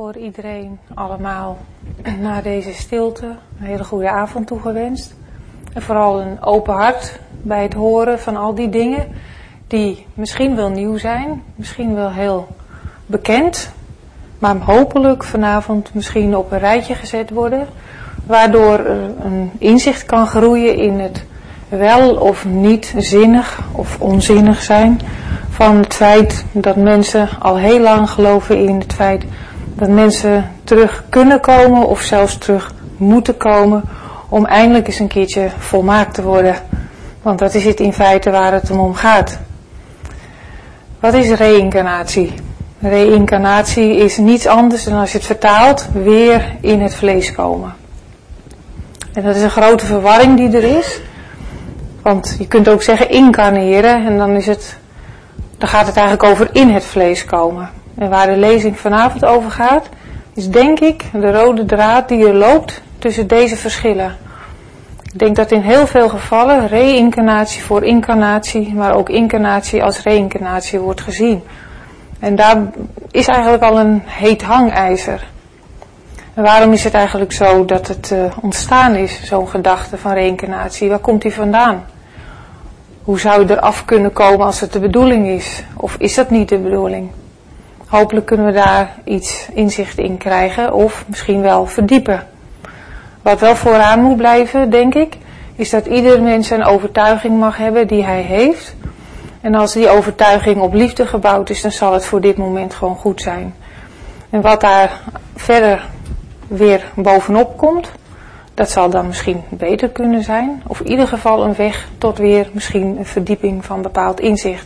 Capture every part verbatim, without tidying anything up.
voor iedereen allemaal na deze stilte een hele goede avond toegewenst. En vooral een open hart bij het horen van al die dingen die misschien wel nieuw zijn, misschien wel heel bekend, maar hopelijk vanavond misschien op een rijtje gezet worden, waardoor er een inzicht kan groeien in het wel of niet zinnig of onzinnig zijn van het feit dat mensen al heel lang geloven in het feit dat mensen terug kunnen komen of zelfs terug moeten komen om eindelijk eens een keertje volmaakt te worden. Want dat is het in feite waar het om gaat. Wat is reïncarnatie? Reïncarnatie is niets anders dan, als je het vertaalt, weer in het vlees komen. En dat is een grote verwarring die er is. Want je kunt ook zeggen incarneren en dan is het, dan gaat het eigenlijk over in het vlees komen. En waar de lezing vanavond over gaat, is denk ik de rode draad die er loopt tussen deze verschillen. Ik denk dat in heel veel gevallen reïncarnatie voor incarnatie, maar ook incarnatie als reïncarnatie wordt gezien. En daar is eigenlijk al een heet hangijzer. En waarom is het eigenlijk zo dat het uh, ontstaan is, zo'n gedachte van reïncarnatie? Waar komt die vandaan? Hoe zou je eraf kunnen komen als het de bedoeling is? Of is dat niet de bedoeling? Hopelijk kunnen we daar iets inzicht in krijgen of misschien wel verdiepen. Wat wel vooraan moet blijven, denk ik, is dat ieder mens een overtuiging mag hebben die hij heeft. En als die overtuiging op liefde gebouwd is, dan zal het voor dit moment gewoon goed zijn. En wat daar verder weer bovenop komt, dat zal dan misschien beter kunnen zijn. Of in ieder geval een weg tot weer misschien een verdieping van bepaald inzicht.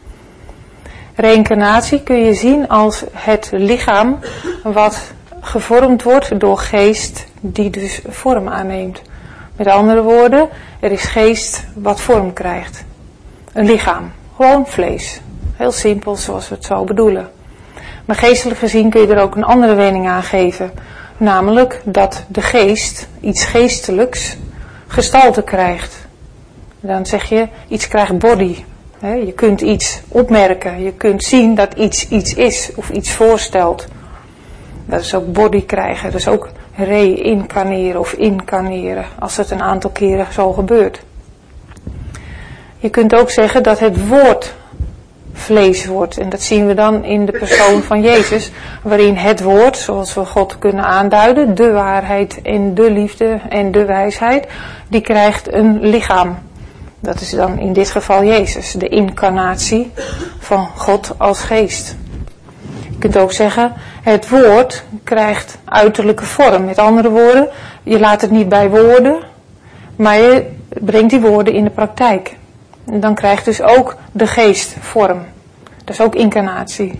Reïncarnatie kun je zien als het lichaam wat gevormd wordt door geest die dus vorm aanneemt. Met andere woorden, er is geest wat vorm krijgt. Een lichaam, gewoon vlees. Heel simpel zoals we het zo bedoelen. Maar geestelijk gezien kun je er ook een andere wending aan geven. Namelijk dat de geest, iets geestelijks, gestalte krijgt. Dan zeg je, iets krijgt body. Je kunt iets opmerken, je kunt zien dat iets iets is of iets voorstelt. Dat is ook body krijgen, dat is ook reïncarneren of incarneren, als het een aantal keren zo gebeurt. Je kunt ook zeggen dat het woord vlees wordt. En dat zien we dan in de persoon van Jezus, waarin het woord, zoals we God kunnen aanduiden, de waarheid en de liefde en de wijsheid, die krijgt een lichaam. Dat is dan in dit geval Jezus, de incarnatie van God als geest. Je kunt ook zeggen, het woord krijgt uiterlijke vorm. Met andere woorden, je laat het niet bij woorden, maar je brengt die woorden in de praktijk. En dan krijgt dus ook de geest vorm. Dat is ook incarnatie.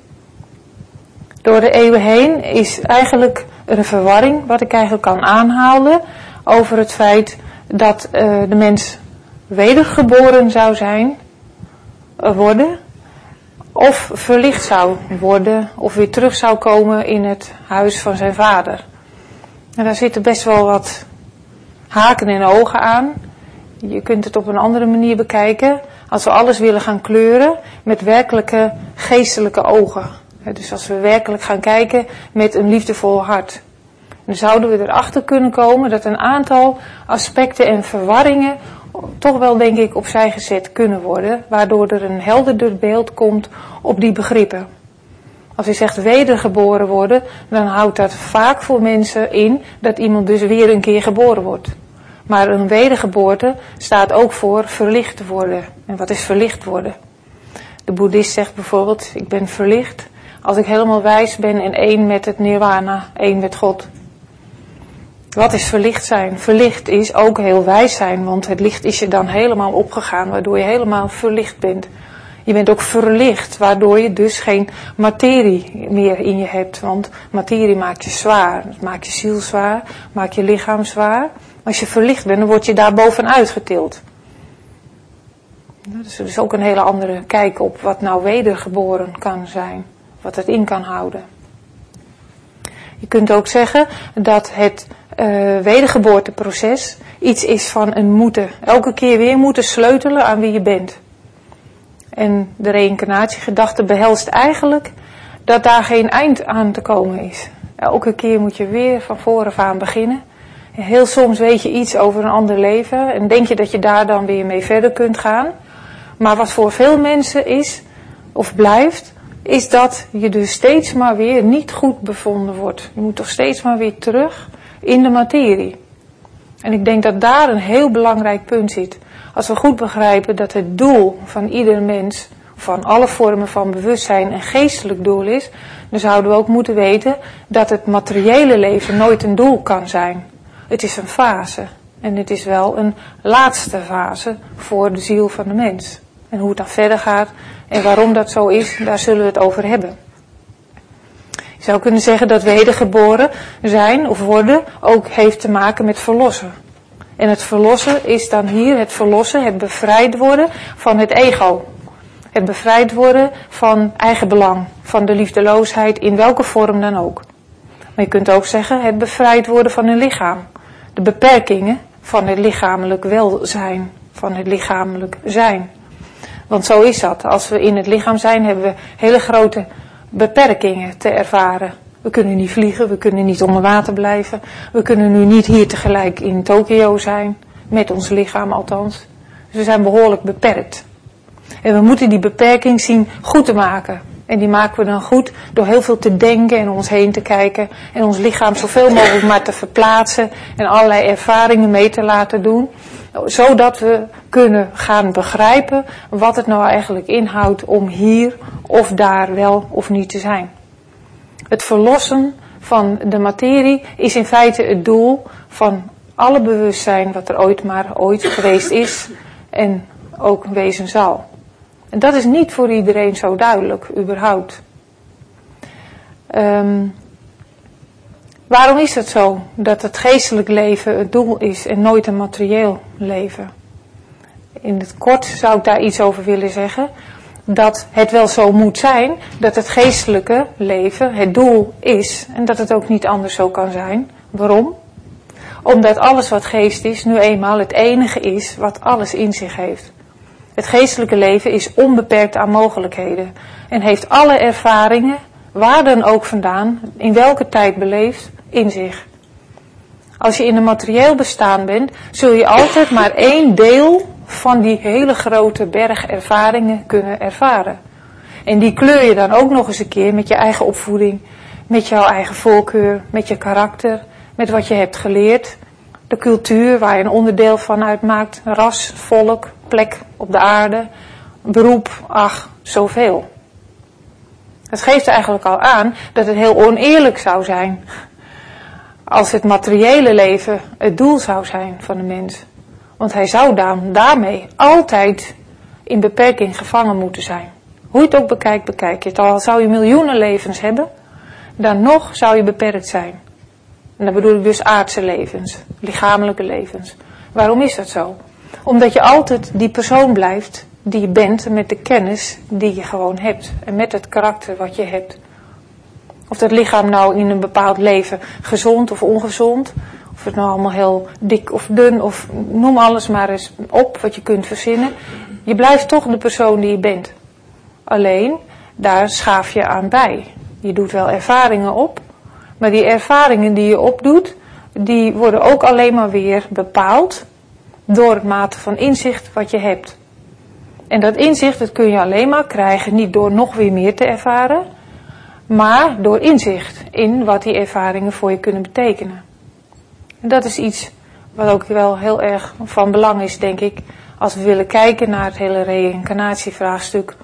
Door de eeuwen heen is eigenlijk een verwarring, wat ik eigenlijk kan aanhalen, over het feit dat uh, de mens wedergeboren zou zijn, worden, of verlicht zou worden, of weer terug zou komen in het huis van zijn vader. En daar zitten best wel wat haken en ogen aan. Je kunt het op een andere manier bekijken, als we alles willen gaan kleuren met werkelijke geestelijke ogen. Dus als we werkelijk gaan kijken met een liefdevol hart. Dan zouden we erachter kunnen komen dat een aantal aspecten en verwarringen toch wel, denk ik, opzij gezet kunnen worden, waardoor er een helderder beeld komt op die begrippen. Als je zegt wedergeboren worden, dan houdt dat vaak voor mensen in dat iemand dus weer een keer geboren wordt. Maar een wedergeboorte staat ook voor verlicht te worden. En wat is verlicht worden? De boeddhist zegt bijvoorbeeld, ik ben verlicht als ik helemaal wijs ben en één met het nirvana, één met God. Wat is verlicht zijn? Verlicht is ook heel wijs zijn, want het licht is je dan helemaal opgegaan, waardoor je helemaal verlicht bent. Je bent ook verlicht, waardoor je dus geen materie meer in je hebt, want materie maakt je zwaar. Het maakt je ziel zwaar, maakt je lichaam zwaar. Als je verlicht bent, dan word je daar bovenuit getild. Dus er is ook een hele andere kijk op wat nou wedergeboren kan zijn, wat het in kan houden. Je kunt ook zeggen dat het uh, wedergeboorteproces iets is van een moeten. Elke keer weer moeten sleutelen aan wie je bent. En de reïncarnatiegedachte behelst eigenlijk dat daar geen eind aan te komen is. Elke keer moet je weer van voren aan beginnen. Heel soms weet je iets over een ander leven en denk je dat je daar dan weer mee verder kunt gaan. Maar wat voor veel mensen is, of blijft, is dat je dus steeds maar weer niet goed bevonden wordt. Je moet toch steeds maar weer terug in de materie. En ik denk dat daar een heel belangrijk punt zit. Als we goed begrijpen dat het doel van ieder mens, van alle vormen van bewustzijn, een geestelijk doel is, dan zouden we ook moeten weten dat het materiële leven nooit een doel kan zijn. Het is een fase. En het is wel een laatste fase voor de ziel van de mens. En hoe het dan verder gaat en waarom dat zo is, daar zullen we het over hebben. Je zou kunnen zeggen dat wedergeboren zijn of worden ook heeft te maken met verlossen. En het verlossen is dan hier het verlossen, het bevrijd worden van het ego. Het bevrijd worden van eigen belang, van de liefdeloosheid in welke vorm dan ook. Maar je kunt ook zeggen het bevrijd worden van een lichaam. De beperkingen van het lichamelijk welzijn, van het lichamelijk zijn. Want zo is dat. Als we in het lichaam zijn, hebben we hele grote beperkingen te ervaren. We kunnen niet vliegen, we kunnen niet onder water blijven. We kunnen nu niet hier tegelijk in Tokio zijn, met ons lichaam althans. Dus we zijn behoorlijk beperkt. En we moeten die beperking zien goed te maken. En die maken we dan goed door heel veel te denken en om ons heen te kijken. En ons lichaam zoveel mogelijk maar te verplaatsen. En allerlei ervaringen mee te laten doen. Zodat we kunnen gaan begrijpen wat het nou eigenlijk inhoudt om hier of daar wel of niet te zijn. Het verlossen van de materie is in feite het doel van alle bewustzijn wat er ooit maar ooit geweest is en ook wezen zal. En dat is niet voor iedereen zo duidelijk, überhaupt. Um, waarom is het zo dat het geestelijk leven het doel is en nooit een materieel leven? In het kort zou ik daar iets over willen zeggen. Dat het wel zo moet zijn dat het geestelijke leven het doel is en dat het ook niet anders zo kan zijn. Waarom? Omdat alles wat geest is nu eenmaal het enige is wat alles in zich heeft. Het geestelijke leven is onbeperkt aan mogelijkheden en heeft alle ervaringen, waar dan ook vandaan, in welke tijd beleefd, in zich. Als je in een materieel bestaan bent, zul je altijd maar één deel van die hele grote berg ervaringen kunnen ervaren. En die kleur je dan ook nog eens een keer met je eigen opvoeding, met jouw eigen voorkeur, met je karakter, met wat je hebt geleerd, de cultuur waar je een onderdeel van uitmaakt, ras, volk, plek op de aarde, beroep, ach, zoveel. Het geeft eigenlijk al aan dat het heel oneerlijk zou zijn als het materiële leven het doel zou zijn van de mens. Want hij zou dan daarmee altijd in beperking gevangen moeten zijn. Hoe je het ook bekijkt, bekijk je het. Al zou je miljoenen levens hebben, dan nog zou je beperkt zijn. En dan bedoel ik dus aardse levens, lichamelijke levens. Waarom is dat zo? Omdat je altijd die persoon blijft die je bent met de kennis die je gewoon hebt. En met het karakter wat je hebt. Of dat lichaam nou in een bepaald leven gezond of ongezond. Of het nou allemaal heel dik of dun of noem alles maar eens op wat je kunt verzinnen. Je blijft toch de persoon die je bent. Alleen, daar schaaf je aan bij. Je doet wel ervaringen op. Maar die ervaringen die je opdoet, die worden ook alleen maar weer bepaald door het mate van inzicht wat je hebt. En dat inzicht, dat kun je alleen maar krijgen, niet door nog weer meer te ervaren, maar door inzicht in wat die ervaringen voor je kunnen betekenen. En dat is iets wat ook wel heel erg van belang is, denk ik, als we willen kijken naar het hele reïncarnatievraagstuk.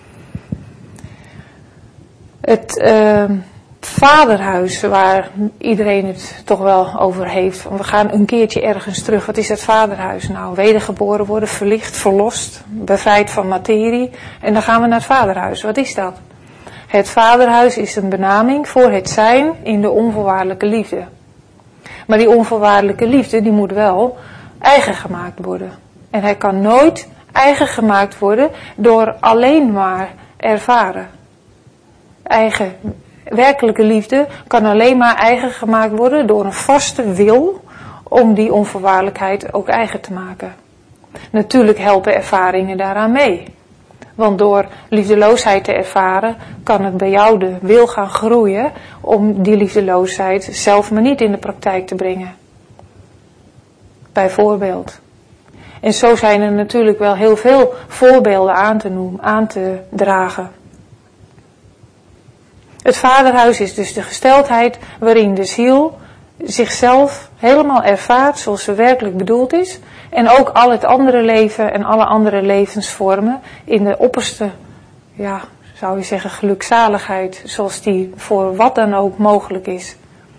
Het uh, vaderhuis waar iedereen het toch wel over heeft. We gaan een keertje ergens terug. Wat is het vaderhuis? Nou, wedergeboren worden, verlicht, verlost, bevrijd van materie. En dan gaan we naar het vaderhuis. Wat is dat? Het vaderhuis is een benaming voor het zijn in de onvoorwaardelijke liefde. Maar die onvoorwaardelijke liefde, die moet wel eigen gemaakt worden. En hij kan nooit eigen gemaakt worden door alleen maar ervaren. Eigen werkelijke liefde kan alleen maar eigen gemaakt worden door een vaste wil om die onvoorwaardelijkheid ook eigen te maken. Natuurlijk helpen ervaringen daaraan mee. Want door liefdeloosheid te ervaren, kan het bij jou de wil gaan groeien om die liefdeloosheid zelf maar niet in de praktijk te brengen. Bijvoorbeeld. En zo zijn er natuurlijk wel heel veel voorbeelden aan te noemen, aan te dragen. Het vaderhuis is dus de gesteldheid waarin de ziel zichzelf helemaal ervaart zoals ze werkelijk bedoeld is. En ook al het andere leven en alle andere levensvormen in de opperste, ja, zou je zeggen, gelukzaligheid. Zoals die voor wat dan ook mogelijk is.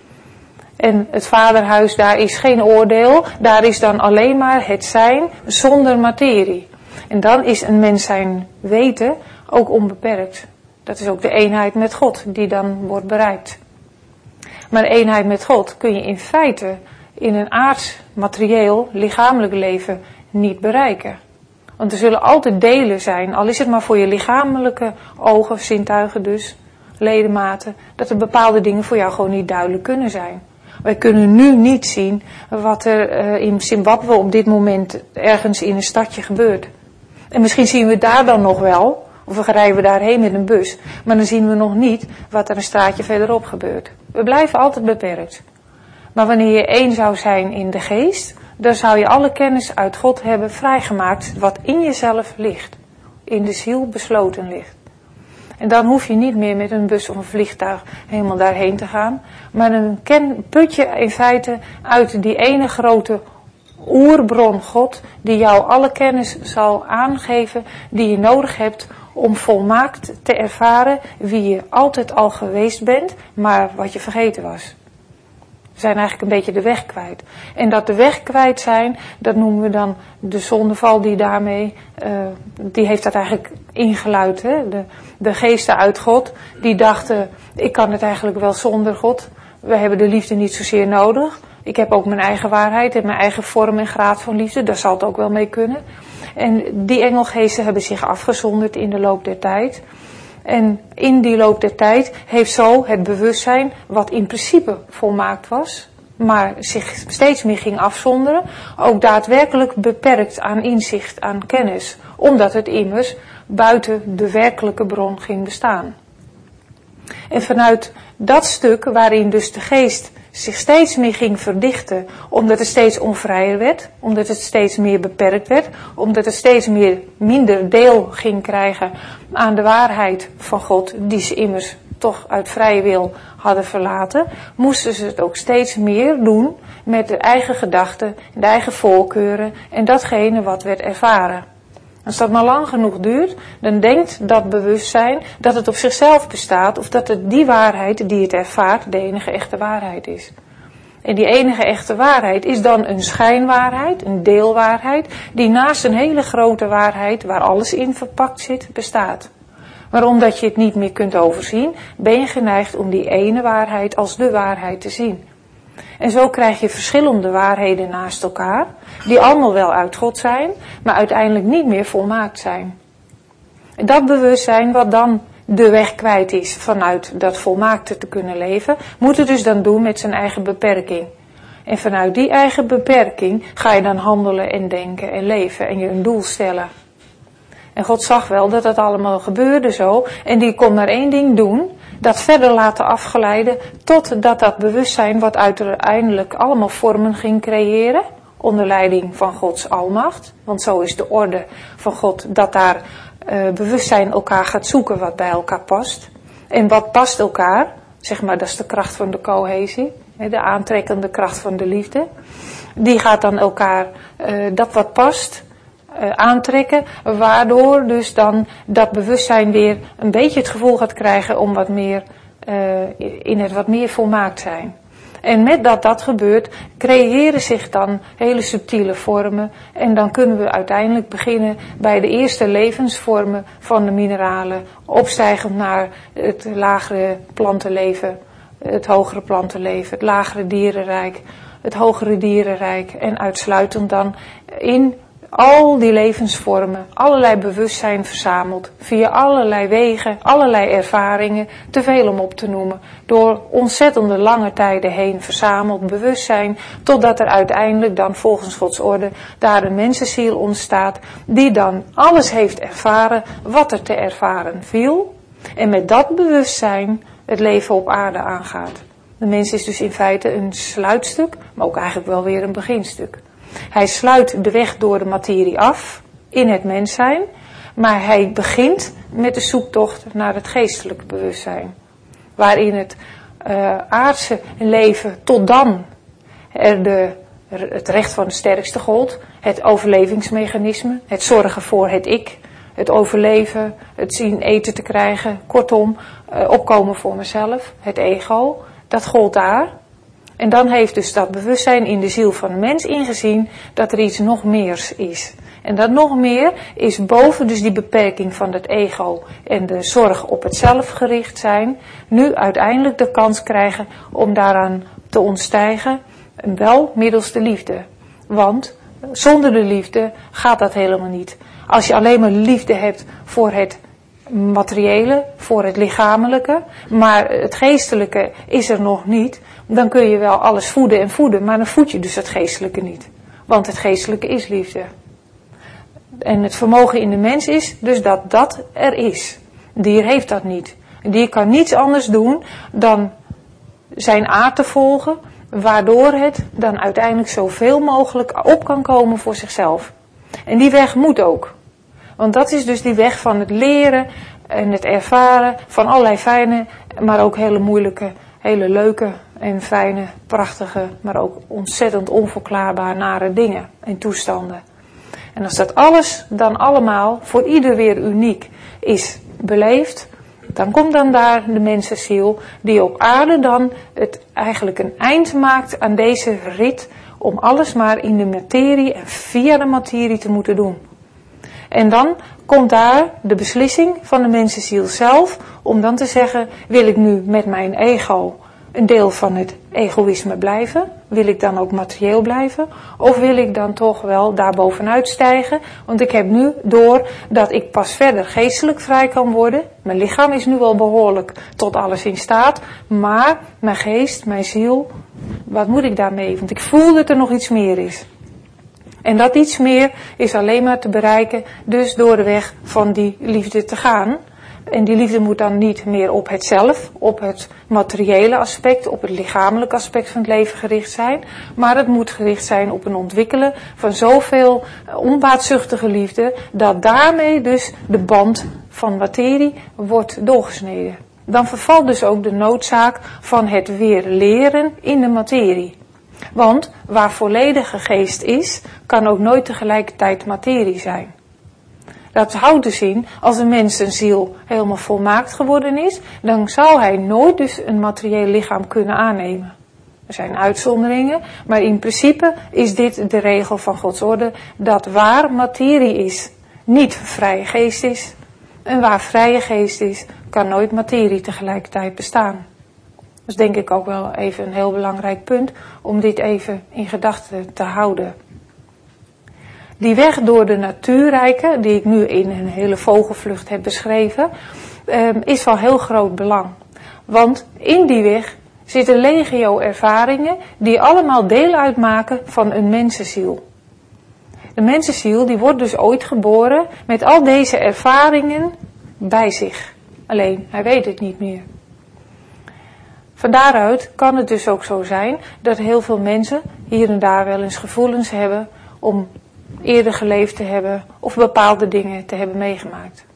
En het vaderhuis, daar is geen oordeel. Daar is dan alleen maar het zijn zonder materie. En dan is een mens zijn weten ook onbeperkt. Dat is ook de eenheid met God die dan wordt bereikt. Maar de eenheid met God kun je in feite in een aards, materieel, lichamelijk leven niet bereiken. Want er zullen altijd delen zijn, al is het maar voor je lichamelijke ogen, zintuigen dus, ledematen, dat er bepaalde dingen voor jou gewoon niet duidelijk kunnen zijn. Wij kunnen nu niet zien wat er uh, in Zimbabwe op dit moment ergens in een stadje gebeurt. En misschien zien we daar dan nog wel, of we rijden we daarheen met een bus, maar dan zien we nog niet wat er een straatje verderop gebeurt. We blijven altijd beperkt. Maar wanneer je één zou zijn in de geest, dan zou je alle kennis uit God hebben vrijgemaakt wat in jezelf ligt. In de ziel besloten ligt. En dan hoef je niet meer met een bus of een vliegtuig helemaal daarheen te gaan. Maar dan ken, put je in feite uit die ene grote oerbron God, die jou alle kennis zal aangeven die je nodig hebt om volmaakt te ervaren wie je altijd al geweest bent, maar wat je vergeten was. We zijn eigenlijk een beetje de weg kwijt. En dat de weg kwijt zijn, dat noemen we dan de zondeval die daarmee, uh, die heeft dat eigenlijk ingeluid. Hè? De, de geesten uit God, die dachten, ik kan het eigenlijk wel zonder God. We hebben de liefde niet zozeer nodig. Ik heb ook mijn eigen waarheid en mijn eigen vorm en graad van liefde. Daar zal het ook wel mee kunnen. En die engelgeesten hebben zich afgezonderd in de loop der tijd. En in die loop der tijd heeft zo het bewustzijn, wat in principe volmaakt was, maar zich steeds meer ging afzonderen, ook daadwerkelijk beperkt aan inzicht, aan kennis, omdat het immers buiten de werkelijke bron ging bestaan. En vanuit dat stuk waarin dus de geest zich steeds meer ging verdichten, omdat het steeds onvrijer werd, omdat het steeds meer beperkt werd, omdat het steeds meer minder deel ging krijgen aan de waarheid van God, die ze immers toch uit vrije wil hadden verlaten, moesten ze het ook steeds meer doen met de eigen gedachten, de eigen voorkeuren en datgene wat werd ervaren. Als dat maar lang genoeg duurt, dan denkt dat bewustzijn dat het op zichzelf bestaat of dat het die waarheid die het ervaart de enige echte waarheid is. En die enige echte waarheid is dan een schijnwaarheid, een deelwaarheid, die naast een hele grote waarheid waar alles in verpakt zit, bestaat. Maar omdat je het niet meer kunt overzien, ben je geneigd om die ene waarheid als de waarheid te zien. En zo krijg je verschillende waarheden naast elkaar, die allemaal wel uit God zijn, maar uiteindelijk niet meer volmaakt zijn. En dat bewustzijn wat dan de weg kwijt is vanuit dat volmaakte te kunnen leven, moet het dus dan doen met zijn eigen beperking. En vanuit die eigen beperking ga je dan handelen en denken en leven en je een doel stellen. En God zag wel dat dat allemaal gebeurde zo. En die kon maar één ding doen. Dat verder laten afgeleiden. Totdat dat bewustzijn wat uiteindelijk allemaal vormen ging creëren. Onder leiding van Gods almacht. Want zo is de orde van God. Dat daar uh, bewustzijn elkaar gaat zoeken wat bij elkaar past. En wat past elkaar. Zeg maar dat is de kracht van de cohesie. De aantrekkende kracht van de liefde. Die gaat dan elkaar uh, dat wat past. Uh, aantrekken, waardoor dus dan dat bewustzijn weer een beetje het gevoel gaat krijgen om wat meer uh, in het wat meer volmaakt zijn. En met dat dat gebeurt, creëren zich dan hele subtiele vormen en dan kunnen we uiteindelijk beginnen bij de eerste levensvormen van de mineralen, opstijgend naar het lagere plantenleven, het hogere plantenleven, het lagere dierenrijk, het hogere dierenrijk en uitsluitend dan in al die levensvormen, allerlei bewustzijn verzameld, via allerlei wegen, allerlei ervaringen, te veel om op te noemen, door ontzettende lange tijden heen verzameld bewustzijn, totdat er uiteindelijk dan volgens Gods orde daar een mensenziel ontstaat, die dan alles heeft ervaren wat er te ervaren viel, en met dat bewustzijn het leven op aarde aangaat. De mens is dus in feite een sluitstuk, maar ook eigenlijk wel weer een beginstuk. Hij sluit de weg door de materie af in het mens zijn, maar hij begint met de zoektocht naar het geestelijke bewustzijn. Waarin het uh, aardse leven tot dan er de, het recht van de sterkste gold, het overlevingsmechanisme, het zorgen voor het ik, het overleven, het zien eten te krijgen, kortom, uh, opkomen voor mezelf, het ego, dat gold daar. En dan heeft dus dat bewustzijn in de ziel van de mens ingezien dat er iets nog meers is. En dat nog meer is boven dus die beperking van het ego en de zorg op het zelf gericht zijn, nu uiteindelijk de kans krijgen om daaraan te ontstijgen, en wel middels de liefde. Want zonder de liefde gaat dat helemaal niet. Als je alleen maar liefde hebt voor het materiële, voor het lichamelijke, maar het geestelijke is er nog niet, dan kun je wel alles voeden en voeden, maar dan voed je dus het geestelijke niet. Want het geestelijke is liefde. En het vermogen in de mens is dus dat dat er is. Een dier heeft dat niet. Een dier kan niets anders doen dan zijn aard te volgen, waardoor het dan uiteindelijk zoveel mogelijk op kan komen voor zichzelf. En die weg moet ook. Want dat is dus die weg van het leren en het ervaren van allerlei fijne, maar ook hele moeilijke, hele leuke en fijne, prachtige, maar ook ontzettend onverklaarbaar nare dingen en toestanden. En als dat alles dan allemaal voor ieder weer uniek is beleefd, dan komt dan daar de mensenziel die op aarde dan het eigenlijk een eind maakt aan deze rit om alles maar in de materie en via de materie te moeten doen. En dan komt daar de beslissing van de mensenziel zelf om dan te zeggen, wil ik nu met mijn ego een deel van het egoïsme blijven? Wil ik dan ook materieel blijven? Of wil ik dan toch wel daarbovenuit stijgen? Want ik heb nu door dat ik pas verder geestelijk vrij kan worden. Mijn lichaam is nu wel behoorlijk tot alles in staat. Maar mijn geest, mijn ziel, wat moet ik daarmee? Want ik voel dat er nog iets meer is. En dat iets meer is alleen maar te bereiken, dus door de weg van die liefde te gaan. En die liefde moet dan niet meer op het zelf, op het materiële aspect, op het lichamelijke aspect van het leven gericht zijn. Maar het moet gericht zijn op een ontwikkelen van zoveel onbaatzuchtige liefde, dat daarmee dus de band van materie wordt doorgesneden. Dan vervalt dus ook de noodzaak van het weer leren in de materie. Want waar volledige geest is, kan ook nooit tegelijkertijd materie zijn. Dat houdt dus in, als een mens zijn ziel helemaal volmaakt geworden is, dan zou hij nooit dus een materieel lichaam kunnen aannemen. Er zijn uitzonderingen, maar in principe is dit de regel van Gods orde, dat waar materie is, niet vrije geest is. En waar vrije geest is, kan nooit materie tegelijkertijd bestaan. Dat is denk ik ook wel even een heel belangrijk punt om dit even in gedachten te houden. Die weg door de natuurrijken, die ik nu in een hele vogelvlucht heb beschreven, is van heel groot belang. Want in die weg zitten legio ervaringen die allemaal deel uitmaken van een mensenziel. De mensenziel die wordt dus ooit geboren met al deze ervaringen bij zich. Alleen, hij weet het niet meer. Van daaruit kan het dus ook zo zijn dat heel veel mensen hier en daar wel eens gevoelens hebben om eerder geleefd te hebben of bepaalde dingen te hebben meegemaakt.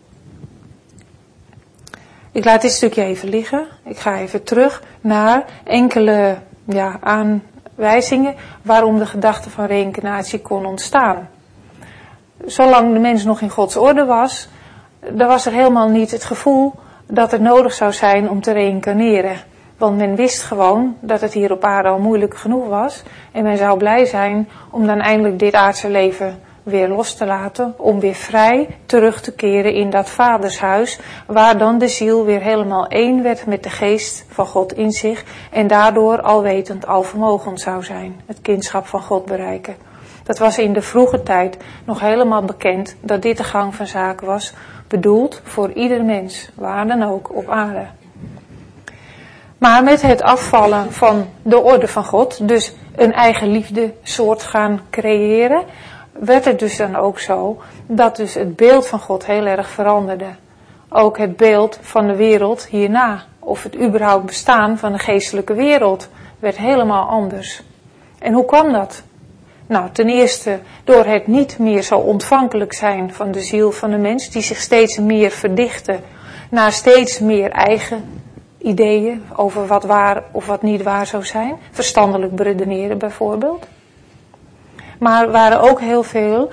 Ik laat dit stukje even liggen. Ik ga even terug naar enkele ja, aanwijzingen waarom de gedachte van reïncarnatie kon ontstaan. Zolang de mens nog in Gods orde was, dan was er helemaal niet het gevoel dat het nodig zou zijn om te reïncarneren. Want men wist gewoon dat het hier op aarde al moeilijk genoeg was. En men zou blij zijn om dan eindelijk dit aardse leven weer los te laten. Om weer vrij terug te keren in dat vadershuis. Waar dan de ziel weer helemaal één werd met de geest van God in zich. En daardoor alwetend, alvermogend zou zijn. Het kindschap van God bereiken. Dat was in de vroege tijd nog helemaal bekend dat dit de gang van zaken was, bedoeld voor ieder mens, waar dan ook op aarde. Maar met het afvallen van de orde van God, dus een eigen liefde soort gaan creëren, werd het dus dan ook zo dat dus het beeld van God heel erg veranderde. Ook het beeld van de wereld hierna, of het überhaupt bestaan van de geestelijke wereld, werd helemaal anders. En hoe kwam dat? Nou, ten eerste door het niet meer zo ontvankelijk zijn van de ziel van de mens, die zich steeds meer verdichtte naar steeds meer eigen ideeën over wat waar of wat niet waar zou zijn. Verstandelijk beredeneren bijvoorbeeld. Maar er waren ook heel veel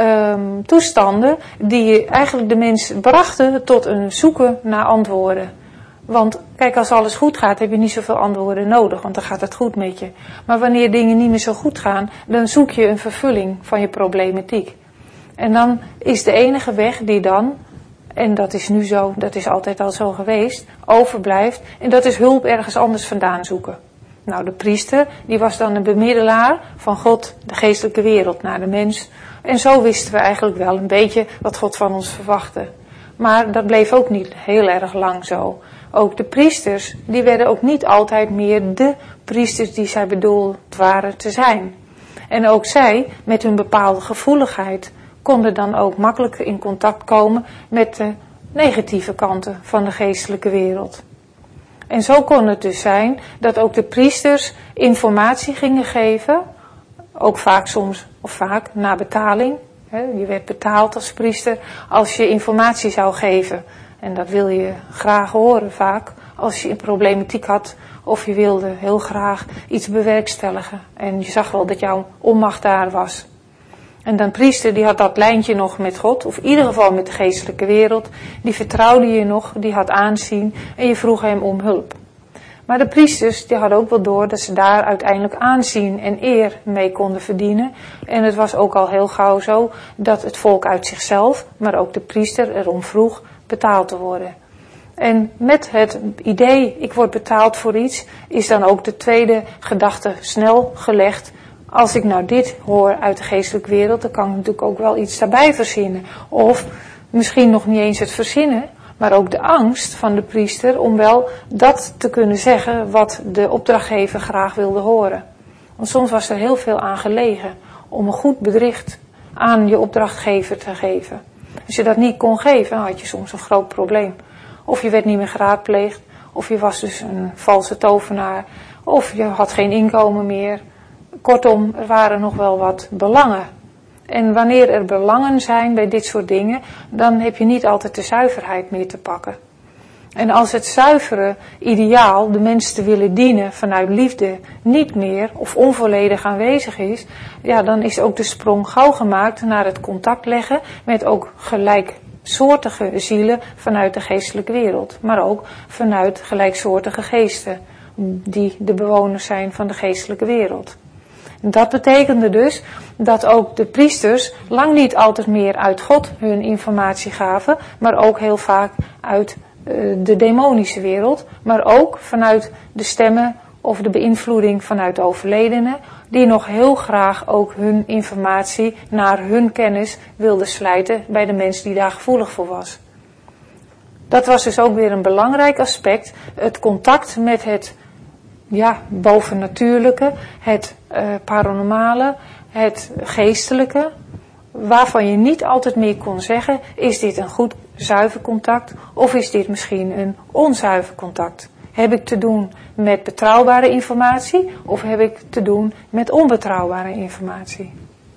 um, toestanden die eigenlijk de mens brachten tot een zoeken naar antwoorden. Want kijk, als alles goed gaat, heb je niet zoveel antwoorden nodig, want dan gaat het goed met je. Maar wanneer dingen niet meer zo goed gaan, dan zoek je een vervulling van je problematiek. En dan is de enige weg die dan, en dat is nu zo, dat is altijd al zo geweest, overblijft. En dat is hulp ergens anders vandaan zoeken. Nou, de priester, die was dan een bemiddelaar van God, de geestelijke wereld, naar de mens. En zo wisten we eigenlijk wel een beetje wat God van ons verwachtte. Maar dat bleef ook niet heel erg lang zo. Ook de priesters, die werden ook niet altijd meer de priesters die zij bedoeld waren te zijn. En ook zij, met hun bepaalde gevoeligheid, konden dan ook makkelijker in contact komen met de negatieve kanten van de geestelijke wereld. En zo kon het dus zijn dat ook de priesters informatie gingen geven, ook vaak soms, of vaak, na betaling. Je werd betaald als priester als je informatie zou geven. En dat wil je graag horen vaak, als je een problematiek had of je wilde heel graag iets bewerkstelligen. En je zag wel dat jouw onmacht daar was. En dan priester, die had dat lijntje nog met God, of in ieder geval met de geestelijke wereld. Die vertrouwde je nog, die had aanzien en je vroeg hem om hulp. Maar de priesters, die hadden ook wel door dat ze daar uiteindelijk aanzien en eer mee konden verdienen. En het was ook al heel gauw zo dat het volk uit zichzelf, maar ook de priester erom vroeg betaald te worden. En met het idee, ik word betaald voor iets, is dan ook de tweede gedachte snel gelegd. Als ik nou dit hoor uit de geestelijke wereld, dan kan ik natuurlijk ook wel iets daarbij verzinnen. Of misschien nog niet eens het verzinnen, maar ook de angst van de priester om wel dat te kunnen zeggen wat de opdrachtgever graag wilde horen. Want soms was er heel veel aan gelegen om een goed bedricht aan je opdrachtgever te geven. Als je dat niet kon geven, had je soms een groot probleem. Of je werd niet meer geraadpleegd, of je was dus een valse tovenaar, of je had geen inkomen meer. Kortom, er waren nog wel wat belangen. En wanneer er belangen zijn bij dit soort dingen, dan heb je niet altijd de zuiverheid meer te pakken. En als het zuivere ideaal, de mens te willen dienen vanuit liefde, niet meer of onvolledig aanwezig is, ja, dan is ook de sprong gauw gemaakt naar het contact leggen met ook gelijksoortige zielen vanuit de geestelijke wereld. Maar ook vanuit gelijksoortige geesten, die de bewoners zijn van de geestelijke wereld. Dat betekende dus dat ook de priesters lang niet altijd meer uit God hun informatie gaven, maar ook heel vaak uit uh, de demonische wereld, maar ook vanuit de stemmen of de beïnvloeding vanuit de overledenen, die nog heel graag ook hun informatie naar hun kennis wilden slijten bij de mens die daar gevoelig voor was. Dat was dus ook weer een belangrijk aspect, het contact met het ja, bovennatuurlijke, het uh, paranormale, het geestelijke, waarvan je niet altijd meer kon zeggen, is dit een goed zuiver contact of is dit misschien een onzuiver contact? Heb ik te doen met betrouwbare informatie of heb ik te doen met onbetrouwbare informatie?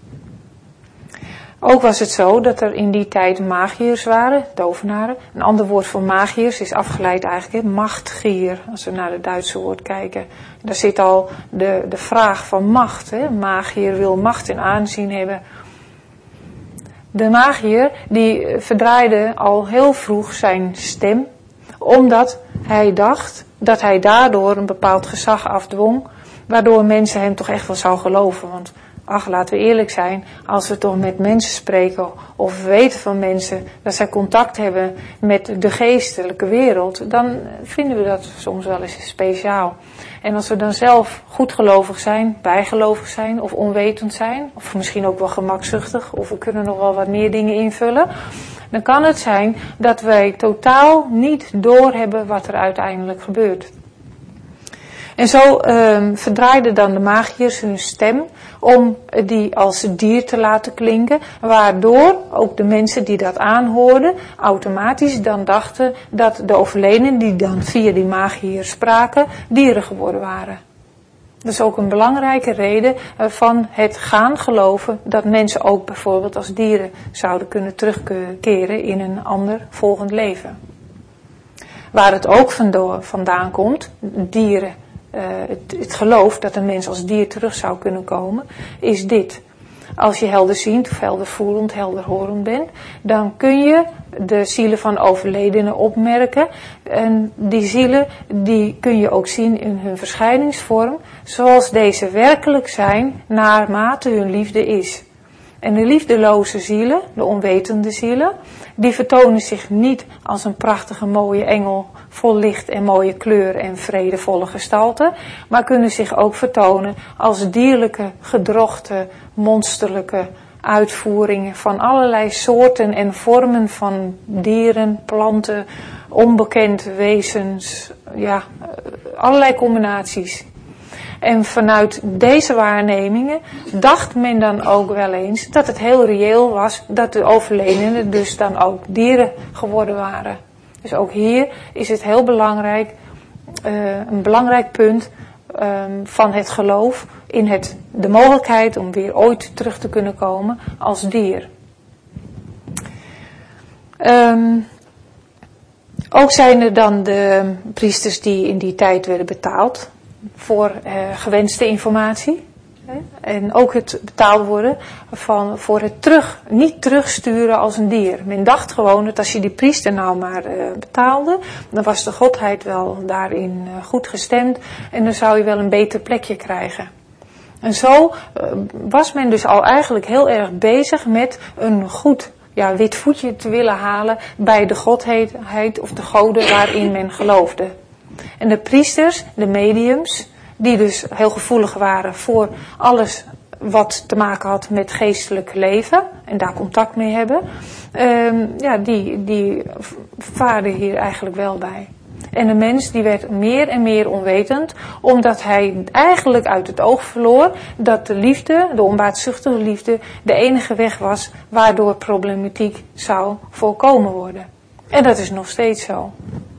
Ook was het zo dat er in die tijd magiërs waren, tovenaren. Een ander woord voor magiërs is afgeleid eigenlijk, he, machtgier, als we naar het Duitse woord kijken. Daar zit al de, de vraag van macht. He. Magiër wil macht en aanzien hebben. De magiër die verdraaide al heel vroeg zijn stem, omdat hij dacht dat hij daardoor een bepaald gezag afdwong, waardoor mensen hem toch echt wel zou geloven. Want ach, laten we eerlijk zijn, als we toch met mensen spreken of we weten van mensen dat zij contact hebben met de geestelijke wereld, dan vinden we dat soms wel eens speciaal. En als we dan zelf goedgelovig zijn, bijgelovig zijn of onwetend zijn, of misschien ook wel gemakzuchtig, of we kunnen nog wel wat meer dingen invullen, dan kan het zijn dat wij totaal niet doorhebben wat er uiteindelijk gebeurt. En zo um, verdraaiden dan de magiërs hun stem om die als dier te laten klinken, waardoor ook de mensen die dat aanhoorden automatisch dan dachten dat de overledenen die dan via die magiërs spraken, dieren geworden waren. Dat is ook een belangrijke reden van het gaan geloven dat mensen ook bijvoorbeeld als dieren zouden kunnen terugkeren in een ander volgend leven. Waar het ook vandaan komt, dieren, uh, het, het geloof dat een mens als dier terug zou kunnen komen, is dit. Als je helderziend of heldervoelend, helderhorend bent, dan kun je de zielen van overledenen opmerken. En die zielen, die kun je ook zien in hun verschijningsvorm, zoals deze werkelijk zijn, naarmate hun liefde is. En de liefdeloze zielen, de onwetende zielen, die vertonen zich niet als een prachtige mooie engel vol licht en mooie kleur en vredevolle gestalte, maar kunnen zich ook vertonen als dierlijke, gedrochte, monsterlijke uitvoeringen van allerlei soorten en vormen van dieren, planten, onbekend wezens, ja, allerlei combinaties. En vanuit deze waarnemingen dacht men dan ook wel eens dat het heel reëel was dat de overledenen dus dan ook dieren geworden waren. Dus ook hier is het heel belangrijk, uh, een belangrijk punt um, van het geloof in het, de mogelijkheid om weer ooit terug te kunnen komen als dier. Um, ook zijn er dan de priesters die in die tijd werden betaald voor uh, gewenste informatie. En ook het betaald worden van, voor het terug, niet terugsturen als een dier. Men dacht gewoon dat als je die priester nou maar uh, betaalde, dan was de godheid wel daarin uh, goed gestemd en dan zou je wel een beter plekje krijgen. En zo uh, was men dus al eigenlijk heel erg bezig met een goed ja, wit voetje te willen halen bij de godheid of de goden waarin men geloofde. En de priesters, de mediums, die dus heel gevoelig waren voor alles wat te maken had met geestelijk leven en daar contact mee hebben, um, ja, die, die vaarden hier eigenlijk wel bij. En de mens die werd meer en meer onwetend, omdat hij eigenlijk uit het oog verloor dat de liefde, de onbaatzuchtige liefde, de enige weg was waardoor problematiek zou voorkomen worden. En dat is nog steeds zo.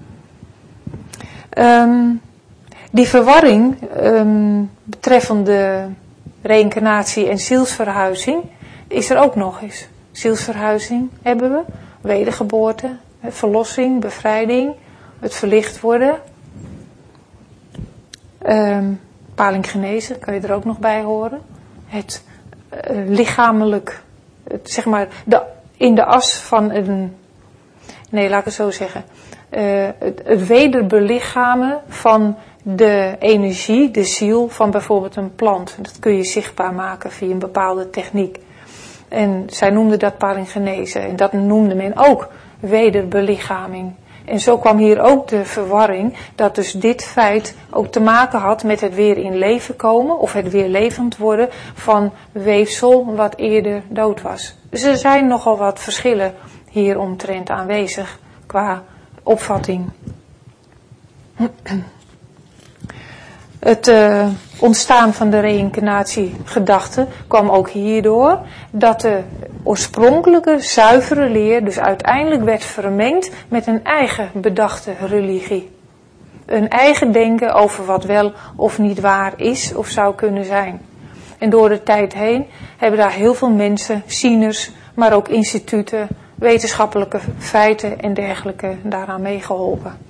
Um, die verwarring um, betreffende reïncarnatie en zielsverhuizing is er ook nog eens. Zielsverhuizing hebben we, wedergeboorte, verlossing, bevrijding, het verlicht worden. Um, palinggenese kan je er ook nog bij horen. Het uh, lichamelijk, het, zeg maar, de, in de as van een, nee laat ik het zo zeggen. Uh, het, het wederbelichamen van de energie, de ziel van bijvoorbeeld een plant. Dat kun je zichtbaar maken via een bepaalde techniek. En zij noemden dat palinggenese. En dat noemde men ook wederbelichaming. En zo kwam hier ook de verwarring dat dus dit feit ook te maken had met het weer in leven komen of het weer levend worden van weefsel wat eerder dood was. Dus er zijn nogal wat verschillen hieromtrent aanwezig qua opvatting. Het uh, ontstaan van de reïncarnatiegedachte kwam ook hierdoor dat de oorspronkelijke zuivere leer dus uiteindelijk werd vermengd met een eigen bedachte religie. Een eigen denken over wat wel of niet waar is of zou kunnen zijn. En door de tijd heen hebben daar heel veel mensen, zieners, maar ook instituten, wetenschappelijke feiten en dergelijke daaraan meegeholpen.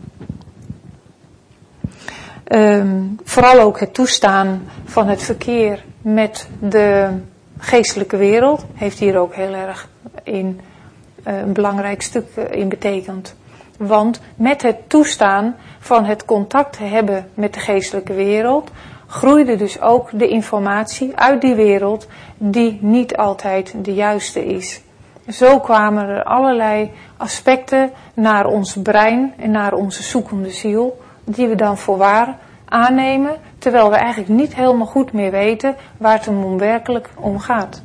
Um, vooral ook het toestaan van het verkeer met de geestelijke wereld heeft hier ook heel erg in, uh, een belangrijk stuk in betekend. Want met het toestaan van het contact hebben met de geestelijke wereld groeide dus ook de informatie uit die wereld die niet altijd de juiste is. Zo kwamen er allerlei aspecten naar ons brein en naar onze zoekende ziel, die we dan voor waar aannemen, terwijl we eigenlijk niet helemaal goed meer weten waar het hem werkelijk om gaat.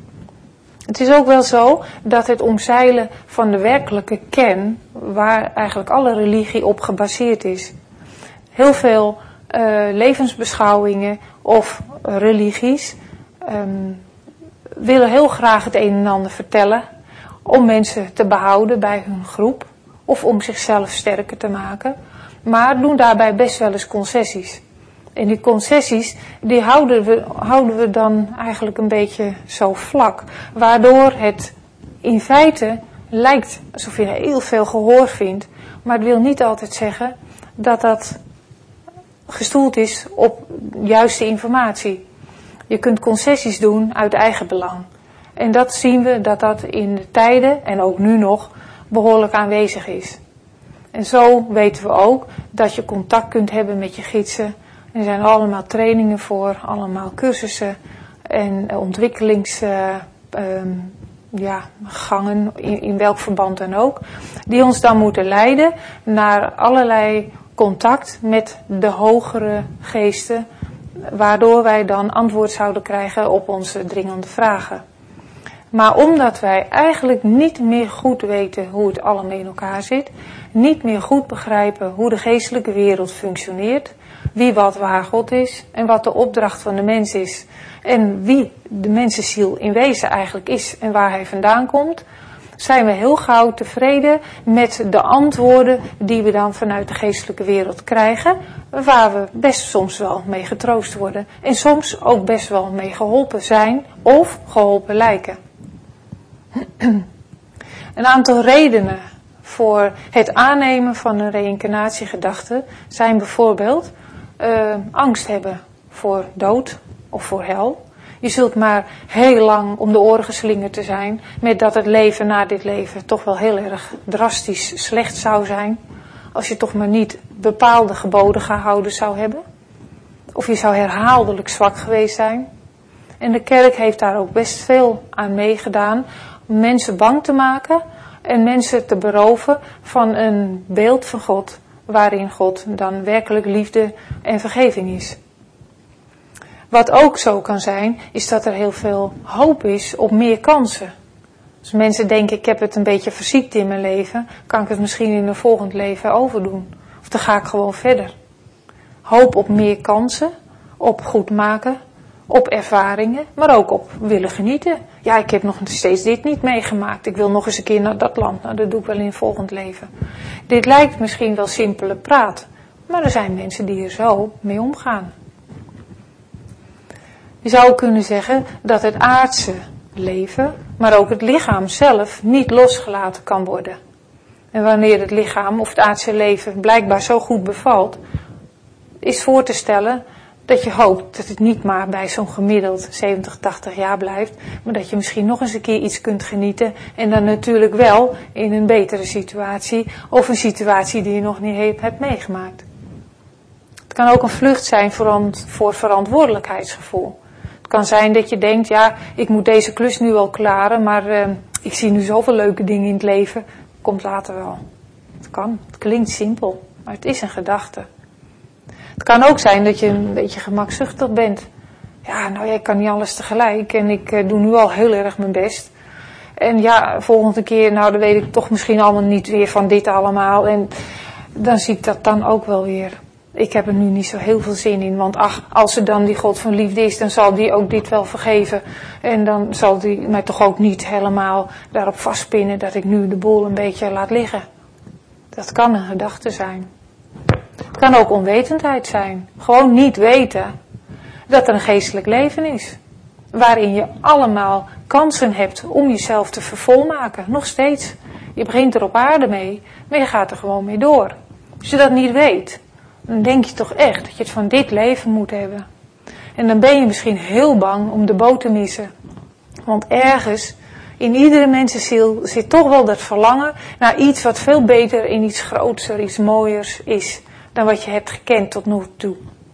Het is ook wel zo dat het omzeilen van de werkelijke kern, waar eigenlijk alle religie op gebaseerd is. Heel veel uh, levensbeschouwingen of religies um, willen heel graag het een en ander vertellen om mensen te behouden bij hun groep of om zichzelf sterker te maken, maar doen daarbij best wel eens concessies. En die concessies, die houden we, houden we dan eigenlijk een beetje zo vlak, waardoor het in feite lijkt alsof je heel veel gehoor vindt, maar het wil niet altijd zeggen dat dat gestoeld is op juiste informatie. Je kunt concessies doen uit eigen belang. En dat zien we dat dat in de tijden, en ook nu nog, behoorlijk aanwezig is. En zo weten we ook dat je contact kunt hebben met je gidsen. Er zijn allemaal trainingen voor, allemaal cursussen en ontwikkelingsgangen, uh, um, ja, gangen, in, in welk verband dan ook, die ons dan moeten leiden naar allerlei contact met de hogere geesten, waardoor wij dan antwoord zouden krijgen op onze dringende vragen. Maar omdat wij eigenlijk niet meer goed weten hoe het allemaal in elkaar zit, niet meer goed begrijpen hoe de geestelijke wereld functioneert, wie wat waar God is en wat de opdracht van de mens is en wie de mensenziel in wezen eigenlijk is en waar hij vandaan komt, zijn we heel gauw tevreden met de antwoorden die we dan vanuit de geestelijke wereld krijgen, waar we best soms wel mee getroost worden en soms ook best wel mee geholpen zijn of geholpen lijken. Een aantal redenen voor het aannemen van een reïncarnatiegedachte zijn bijvoorbeeld uh, angst hebben voor dood of voor hel. Je zult maar heel lang om de oren geslingerd te zijn met dat het leven na dit leven toch wel heel erg drastisch slecht zou zijn. Als je toch maar niet bepaalde geboden gehouden zou hebben. Of je zou herhaaldelijk zwak geweest zijn. En de kerk heeft daar ook best veel aan meegedaan om mensen bang te maken en mensen te beroven van een beeld van God, waarin God dan werkelijk liefde en vergeving is. Wat ook zo kan zijn, is dat er heel veel hoop is op meer kansen. Als mensen denken, ik heb het een beetje verziekt in mijn leven, kan ik het misschien in een volgend leven overdoen. Of dan ga ik gewoon verder. Hoop op meer kansen, op goed maken, op ervaringen, maar ook op willen genieten. Ja, ik heb nog steeds dit niet meegemaakt. Ik wil nog eens een keer naar dat land. Nou, dat doe ik wel in een volgend leven. Dit lijkt misschien wel simpele praat, maar er zijn mensen die er zo mee omgaan. Je zou kunnen zeggen dat het aardse leven, maar ook het lichaam zelf, niet losgelaten kan worden. En wanneer het lichaam of het aardse leven blijkbaar zo goed bevalt, is voor te stellen dat je hoopt dat het niet maar bij zo'n gemiddeld zeventig, tachtig jaar blijft, maar dat je misschien nog eens een keer iets kunt genieten en dan natuurlijk wel in een betere situatie of een situatie die je nog niet hebt meegemaakt. Het kan ook een vlucht zijn voor verantwoordelijkheidsgevoel. Het kan zijn dat je denkt, ja, ik moet deze klus nu wel klaren, maar uh, ik zie nu zoveel leuke dingen in het leven, komt later wel. Het kan, het klinkt simpel, maar het is een gedachte. Het kan ook zijn dat je een beetje gemakzuchtig bent. Ja, nou ja, ik kan niet alles tegelijk en ik uh, doe nu al heel erg mijn best. En ja, volgende keer, nou dan weet ik toch misschien allemaal niet weer van dit allemaal. En dan zie ik dat dan ook wel weer. Ik heb er nu niet zo heel veel zin in, want ach, als er dan die God van liefde is, dan zal die ook dit wel vergeven. En dan zal die mij toch ook niet helemaal daarop vastpinnen dat ik nu de boel een beetje laat liggen. Dat kan een gedachte zijn. Het kan ook onwetendheid zijn. Gewoon niet weten dat er een geestelijk leven is. Waarin je allemaal kansen hebt om jezelf te vervolmaken. Nog steeds. Je begint er op aarde mee, maar je gaat er gewoon mee door. Als je dat niet weet, dan denk je toch echt dat je het van dit leven moet hebben. En dan ben je misschien heel bang om de boot te missen. Want ergens in iedere mensenziel zit toch wel dat verlangen naar iets wat veel beter en iets groter, iets mooiers is dan wat je hebt gekend tot nu toe.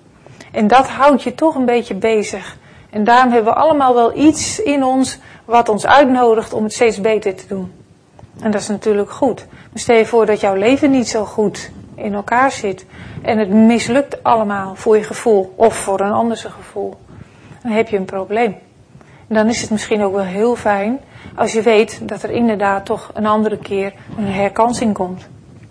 En dat houdt je toch een beetje bezig. En daarom hebben we allemaal wel iets in ons wat ons uitnodigt om het steeds beter te doen. En dat is natuurlijk goed. Maar stel je voor dat jouw leven niet zo goed in elkaar zit. En het mislukt allemaal voor je gevoel of voor een ander zijn gevoel. Dan heb je een probleem. En dan is het misschien ook wel heel fijn als je weet dat er inderdaad toch een andere keer een herkansing komt.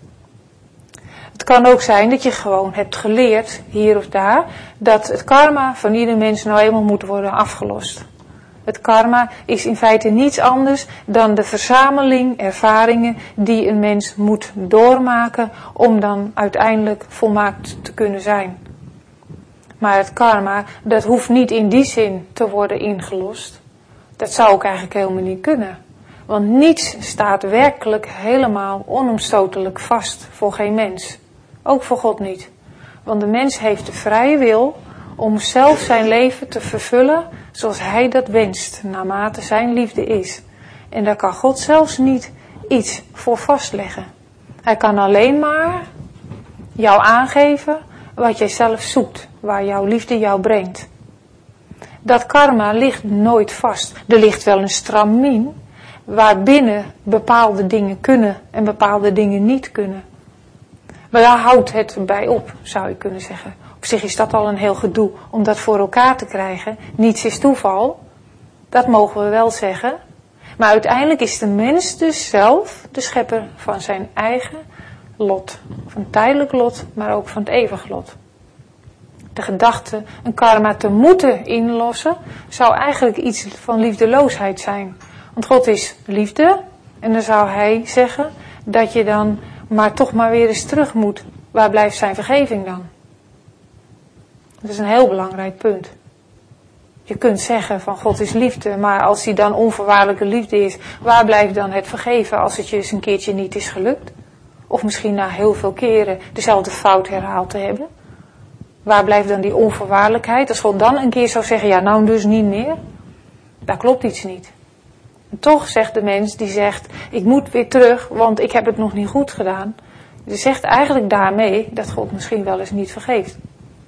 Het kan ook zijn dat je gewoon hebt geleerd, hier of daar, dat het karma van ieder mens nou eenmaal moet worden afgelost. Het karma is in feite niets anders dan de verzameling ervaringen die een mens moet doormaken om dan uiteindelijk volmaakt te kunnen zijn. Maar het karma, dat hoeft niet in die zin te worden ingelost. Dat zou ook eigenlijk helemaal niet kunnen. Want niets staat werkelijk helemaal onomstotelijk vast voor geen mens. Ook voor God niet. Want de mens heeft de vrije wil om zelf zijn leven te vervullen zoals hij dat wenst, naarmate zijn liefde is. En daar kan God zelfs niet iets voor vastleggen. Hij kan alleen maar jou aangeven wat jij zelf zoekt, waar jouw liefde jou brengt. Dat karma ligt nooit vast. Er ligt wel een stramien waarbinnen bepaalde dingen kunnen en bepaalde dingen niet kunnen. Maar daar houdt het bij op, zou je kunnen zeggen. Op zich is dat al een heel gedoe om dat voor elkaar te krijgen. Niets is toeval. Dat mogen we wel zeggen. Maar uiteindelijk is de mens dus zelf de schepper van zijn eigen lot. Van het tijdelijk lot, maar ook van het eeuwig lot. De gedachte een karma te moeten inlossen zou eigenlijk iets van liefdeloosheid zijn. Want God is liefde en dan zou hij zeggen dat je dan maar toch maar weer eens terug moet. Waar blijft zijn vergeving dan? Dat is een heel belangrijk punt. Je kunt zeggen van God is liefde, maar als hij dan onvoorwaardelijke liefde is, waar blijft dan het vergeven als het je eens een keertje niet is gelukt? Of misschien na heel veel keren dezelfde fout herhaald te hebben? Waar blijft dan die onvoorwaardelijkheid? Als God dan een keer zou zeggen, ja nou dus niet meer, daar klopt iets niet. En toch zegt de mens die zegt, ik moet weer terug, want ik heb het nog niet goed gedaan. Die zegt eigenlijk daarmee dat God misschien wel eens niet vergeeft.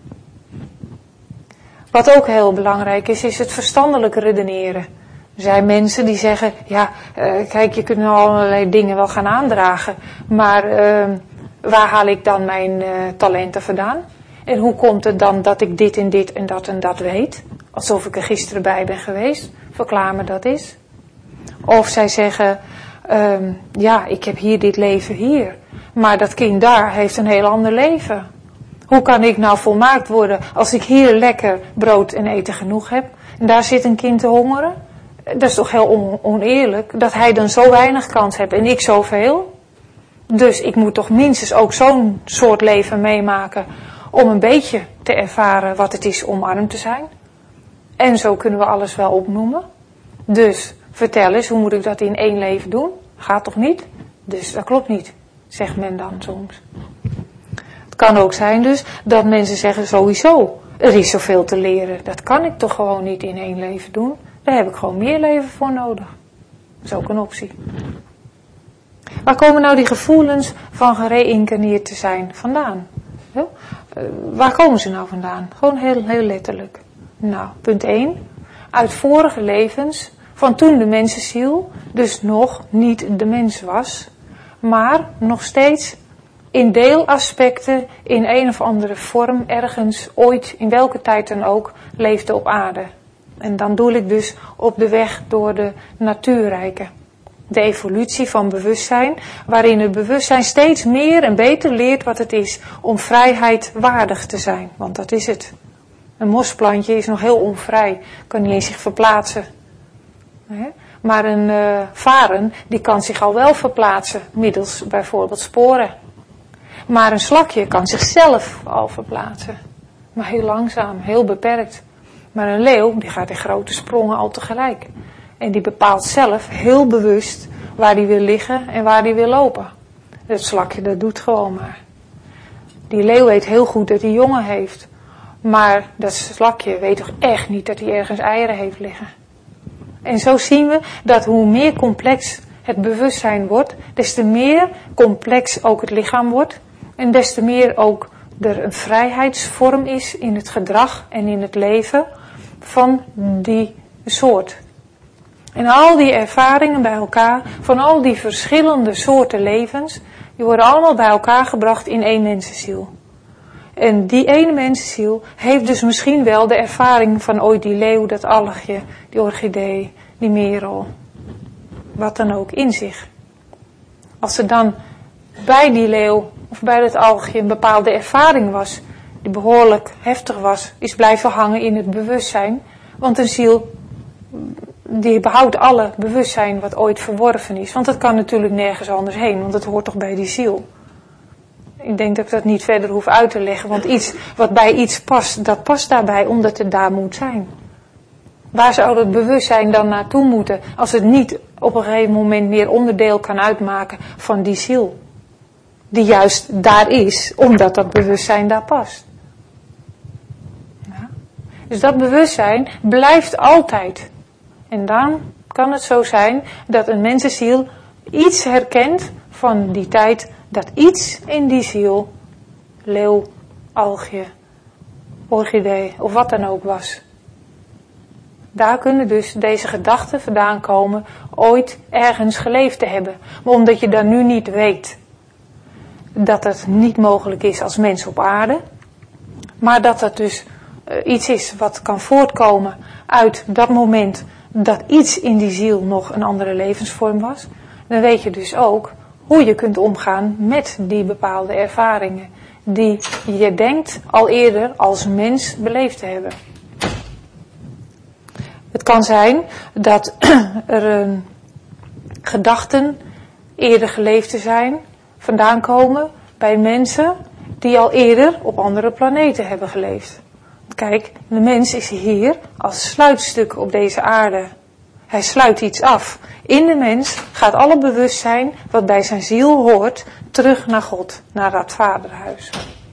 Wat ook heel belangrijk is, is het verstandelijk redeneren. Er zijn mensen die zeggen, ja, uh, kijk, je kunt nou allerlei dingen wel gaan aandragen, maar uh, waar haal ik dan mijn uh, talenten vandaan? En hoe komt het dan dat ik dit en dit en dat en dat weet? Alsof ik er gisteren bij ben geweest. Verklaar me dat eens. Of zij zeggen, um, ja, ik heb hier dit leven hier. Maar dat kind daar heeft een heel ander leven. Hoe kan ik nou volmaakt worden als ik hier lekker brood en eten genoeg heb? En daar zit een kind te hongeren? Dat is toch heel on- oneerlijk dat hij dan zo weinig kans heeft en ik zoveel? Dus ik moet toch minstens ook zo'n soort leven meemaken om een beetje te ervaren wat het is om arm te zijn. En zo kunnen we alles wel opnoemen. Dus vertel eens, hoe moet ik dat in één leven doen? Gaat toch niet? Dus dat klopt niet, zegt men dan soms. Het kan ook zijn dus dat mensen zeggen sowieso, er is zoveel te leren. Dat kan ik toch gewoon niet in één leven doen. Daar heb ik gewoon meer leven voor nodig. Dat is ook een optie. Waar komen nou die gevoelens van gereïncarneerd te zijn vandaan? Ja? Uh, waar komen ze nou vandaan? Gewoon heel, heel letterlijk. Nou, punt één. Uit vorige levens, van toen de mensenziel dus nog niet de mens was, maar nog steeds in deelaspecten in een of andere vorm ergens ooit, in welke tijd dan ook, leefde op aarde. En dan doe ik dus op de weg door de natuurrijken. De evolutie van bewustzijn, waarin het bewustzijn steeds meer en beter leert wat het is om vrijheid waardig te zijn. Want dat is het. Een mosplantje is nog heel onvrij, kan niet eens zich verplaatsen. Maar een uh, varen, die kan zich al wel verplaatsen, middels bijvoorbeeld sporen. Maar een slakje kan zichzelf al verplaatsen. Maar heel langzaam, heel beperkt. Maar een leeuw, die gaat in grote sprongen al tegelijk. En die bepaalt zelf heel bewust waar hij wil liggen en waar hij wil lopen. Het slakje, dat doet gewoon maar. Die leeuw weet heel goed dat hij jongen heeft. Maar dat slakje weet toch echt niet dat hij ergens eieren heeft liggen. En zo zien we dat hoe meer complex het bewustzijn wordt, des te meer complex ook het lichaam wordt. En des te meer ook er een vrijheidsvorm is in het gedrag en in het leven van die soort. En al die ervaringen bij elkaar, van al die verschillende soorten levens, die worden allemaal bij elkaar gebracht in één mensenziel. En die ene mensenziel heeft dus misschien wel de ervaring van ooit die leeuw, dat algje, die orchidee, die merel, wat dan ook in zich. Als er dan bij die leeuw of bij dat algje een bepaalde ervaring was, die behoorlijk heftig was, is blijven hangen in het bewustzijn. Want een ziel, die behoudt alle bewustzijn wat ooit verworven is. Want dat kan natuurlijk nergens anders heen, want het hoort toch bij die ziel. Ik denk dat ik dat niet verder hoef uit te leggen, want iets wat bij iets past, dat past daarbij omdat het daar moet zijn. Waar zou het bewustzijn dan naartoe moeten als het niet op een gegeven moment meer onderdeel kan uitmaken van die ziel? Die juist daar is, omdat dat bewustzijn daar past. Ja. Dus dat bewustzijn blijft altijd. En dan kan het zo zijn dat een mensenziel iets herkent van die tijd, dat iets in die ziel, leeuw, algje, orchidee of wat dan ook was. Daar kunnen dus deze gedachten vandaan komen ooit ergens geleefd te hebben. Maar omdat je dan nu niet weet dat het niet mogelijk is als mens op aarde, maar dat dat dus uh, iets is wat kan voortkomen uit dat moment dat iets in die ziel nog een andere levensvorm was, dan weet je dus ook hoe je kunt omgaan met die bepaalde ervaringen die je denkt al eerder als mens beleefd te hebben. Het kan zijn dat er een gedachten eerder geleefd te zijn vandaan komen bij mensen die al eerder op andere planeten hebben geleefd. Kijk, de mens is hier als sluitstuk op deze aarde. Hij sluit iets af. In de mens gaat alle bewustzijn wat bij zijn ziel hoort terug naar God, naar dat vaderhuis.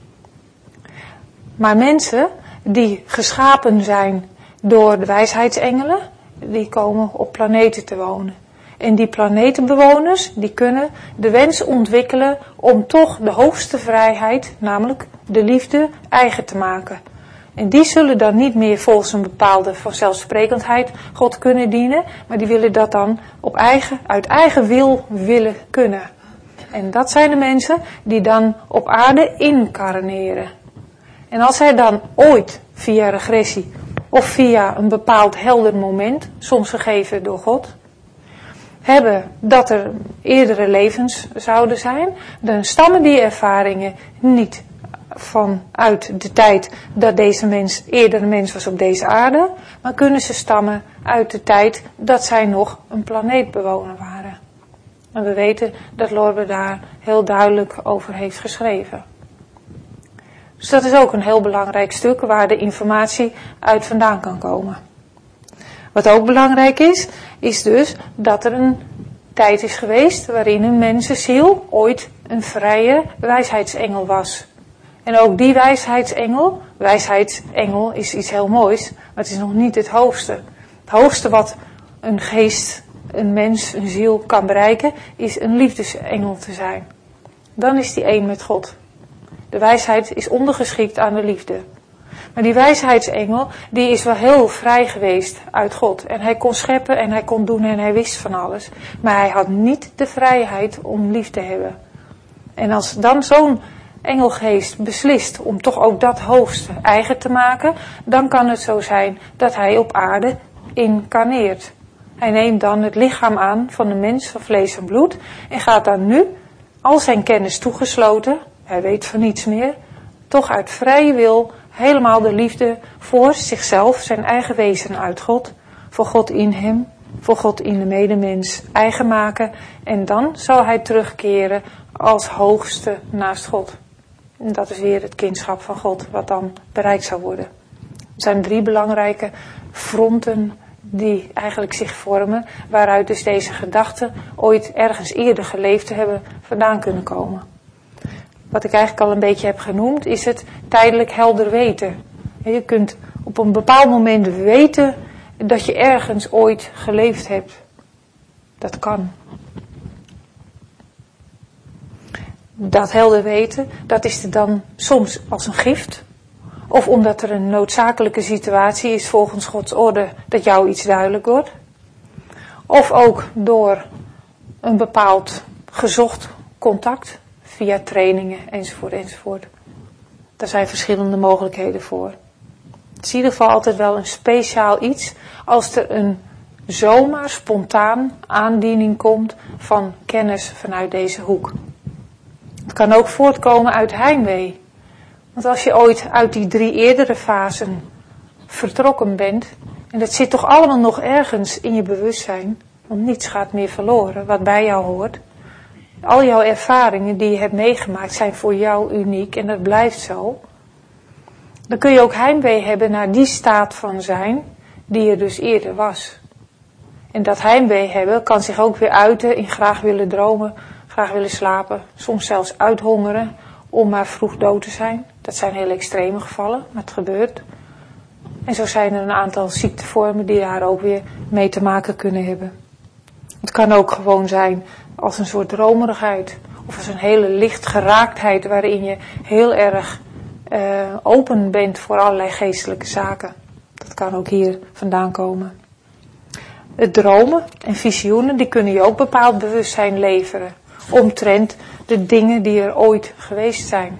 Maar mensen die geschapen zijn door de wijsheidsengelen, die komen op planeten te wonen. En die planetenbewoners, die kunnen de wens ontwikkelen om toch de hoogste vrijheid, namelijk de liefde, eigen te maken. En die zullen dan niet meer volgens een bepaalde vanzelfsprekendheid God kunnen dienen, maar die willen dat dan op eigen, uit eigen wil willen kunnen. En dat zijn de mensen die dan op aarde incarneren. En als zij dan ooit via regressie of via een bepaald helder moment, soms gegeven door God, hebben dat er eerdere levens zouden zijn, dan stammen die ervaringen niet vanuit de tijd dat deze mens eerder een mens was op deze aarde, maar kunnen ze stammen uit de tijd dat zij nog een planeetbewoner waren. En we weten dat Lorbe daar heel duidelijk over heeft geschreven. Dus dat is ook een heel belangrijk stuk waar de informatie uit vandaan kan komen. Wat ook belangrijk is, is dus dat er een tijd is geweest waarin een mensenziel ooit een vrije wijsheidsengel was. En ook die wijsheidsengel, wijsheidsengel is iets heel moois, maar het is nog niet het hoogste. Het hoogste wat een geest, een mens, een ziel kan bereiken, is een liefdesengel te zijn. Dan is die één met God. De wijsheid is ondergeschikt aan de liefde. Maar die wijsheidsengel, die is wel heel vrij geweest uit God. En hij kon scheppen en hij kon doen en hij wist van alles. Maar hij had niet de vrijheid om lief te hebben. En als dan zo'n engelgeest beslist om toch ook dat hoogste eigen te maken, dan kan het zo zijn dat hij op aarde incarneert. Hij neemt dan het lichaam aan van een mens van vlees en bloed en gaat dan nu, al zijn kennis toegesloten, hij weet van niets meer, toch uit vrije wil helemaal de liefde voor zichzelf, zijn eigen wezen uit God, voor God in hem, voor God in de medemens eigen maken. En dan zal hij terugkeren als hoogste naast God. En dat is weer het kindschap van God, wat dan bereikt zou worden. Er zijn drie belangrijke fronten die eigenlijk zich vormen, waaruit dus deze gedachten ooit ergens eerder geleefd te hebben vandaan kunnen komen. Wat ik eigenlijk al een beetje heb genoemd, is het tijdelijk helder weten. Je kunt op een bepaald moment weten dat je ergens ooit geleefd hebt. Dat kan. dat helder weten, dat is er dan soms als een gift. Of omdat er een noodzakelijke situatie is volgens Gods orde, dat jou iets duidelijk wordt. Of ook door een bepaald gezocht contact, via trainingen enzovoort enzovoort. Daar zijn verschillende mogelijkheden voor. Het is in ieder geval altijd wel een speciaal iets als er een zomaar spontaan aandiening komt van kennis vanuit deze hoek. Het kan ook voortkomen uit heimwee. Want als je ooit uit die drie eerdere fasen vertrokken bent, en dat zit toch allemaal nog ergens in je bewustzijn, want niets gaat meer verloren wat bij jou hoort. Al jouw ervaringen die je hebt meegemaakt zijn voor jou uniek en dat blijft zo. Dan kun je ook heimwee hebben naar die staat van zijn die er dus eerder was. En dat heimwee hebben kan zich ook weer uiten in graag willen dromen, graag willen slapen, soms zelfs uithongeren om maar vroeg dood te zijn. Dat zijn hele extreme gevallen, maar het gebeurt. En zo zijn er een aantal ziektevormen die daar ook weer mee te maken kunnen hebben. Het kan ook gewoon zijn als een soort dromerigheid of als een hele lichtgeraaktheid waarin je heel erg uh, open bent voor allerlei geestelijke zaken. Dat kan ook hier vandaan komen. Het dromen en visioenen, die kunnen je ook bepaald bewustzijn leveren. Omtrent de dingen die er ooit geweest zijn.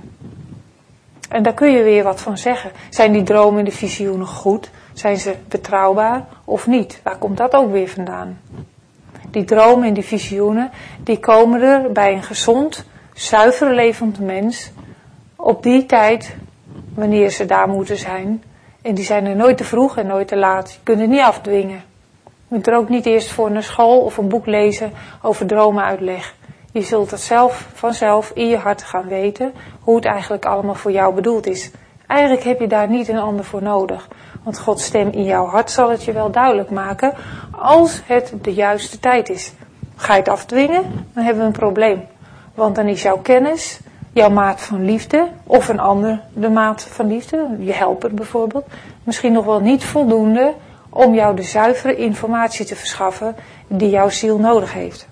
En daar kun je weer wat van zeggen. Zijn die dromen en de visioenen goed? Zijn ze betrouwbaar of niet? Waar komt dat ook weer vandaan? Die dromen en die visioenen, die komen er bij een gezond, zuiver levend mens op die tijd wanneer ze daar moeten zijn. En die zijn er nooit te vroeg en nooit te laat. Je kunt het niet afdwingen. Je moet er ook niet eerst voor naar school of een boek lezen over dromenuitleg. Je zult het zelf vanzelf in je hart gaan weten hoe het eigenlijk allemaal voor jou bedoeld is. Eigenlijk heb je daar niet een ander voor nodig. Want Gods stem in jouw hart zal het je wel duidelijk maken als het de juiste tijd is. Ga je het afdwingen, dan hebben we een probleem. Want dan is jouw kennis, jouw maat van liefde of een ander de maat van liefde, je helper bijvoorbeeld, misschien nog wel niet voldoende om jou de zuivere informatie te verschaffen die jouw ziel nodig heeft.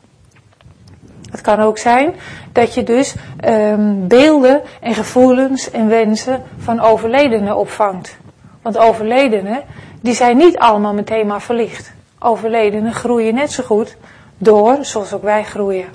Het kan ook zijn dat je dus um, beelden en gevoelens en wensen van overledenen opvangt. Want overledenen, die zijn niet allemaal meteen maar verlicht. Overledenen groeien net zo goed door, zoals ook wij groeien.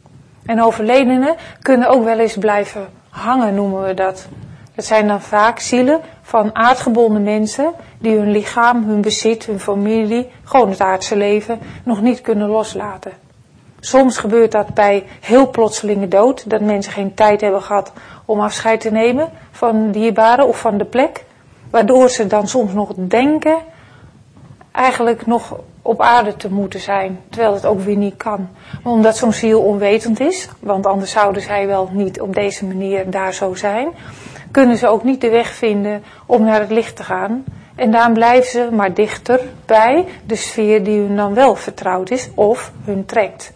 En overledenen kunnen ook wel eens blijven hangen, noemen we dat. Dat zijn dan vaak zielen van aardgebonden mensen die hun lichaam, hun bezit, hun familie, gewoon het aardse leven, nog niet kunnen loslaten. Soms gebeurt dat bij heel plotselinge dood, dat mensen geen tijd hebben gehad om afscheid te nemen van dierbaren of van de plek. Waardoor ze dan soms nog denken eigenlijk nog op aarde te moeten zijn, terwijl het ook weer niet kan. Maar omdat zo'n ziel onwetend is, want anders zouden zij wel niet op deze manier daar zo zijn, kunnen ze ook niet de weg vinden om naar het licht te gaan. En daarom blijven ze maar dichter bij de sfeer die hun dan wel vertrouwd is of hun trekt.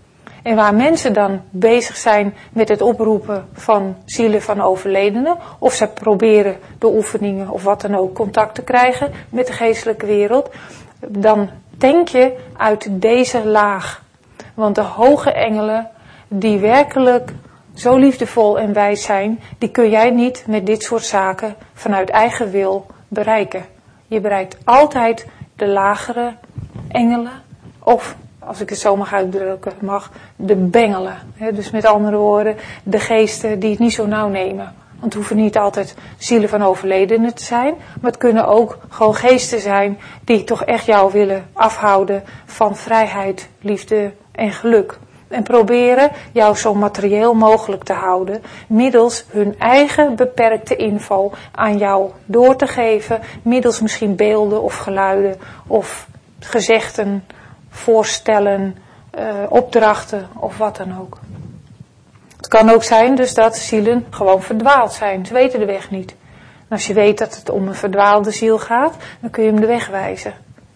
En waar mensen dan bezig zijn met het oproepen van zielen van overledenen, of ze proberen door oefeningen of wat dan ook contact te krijgen met de geestelijke wereld, dan denk je uit deze laag. Want de hoge engelen die werkelijk zo liefdevol en wijs zijn, die kun jij niet met dit soort zaken vanuit eigen wil bereiken. Je bereikt altijd de lagere engelen of, als ik het zo mag uitdrukken, mag, de bengelen. He, dus met andere woorden, de geesten die het niet zo nauw nemen. Want het hoeven niet altijd zielen van overledenen te zijn, maar het kunnen ook gewoon geesten zijn die toch echt jou willen afhouden van vrijheid, liefde en geluk. En proberen jou zo materieel mogelijk te houden, middels hun eigen beperkte info aan jou door te geven, middels misschien beelden of geluiden of gezegden, voorstellen, uh, opdrachten of wat dan ook. Het kan ook zijn dus dat zielen gewoon verdwaald zijn. Ze weten de weg niet. En als je weet dat het om een verdwaalde ziel gaat, dan kun je hem de weg wijzen.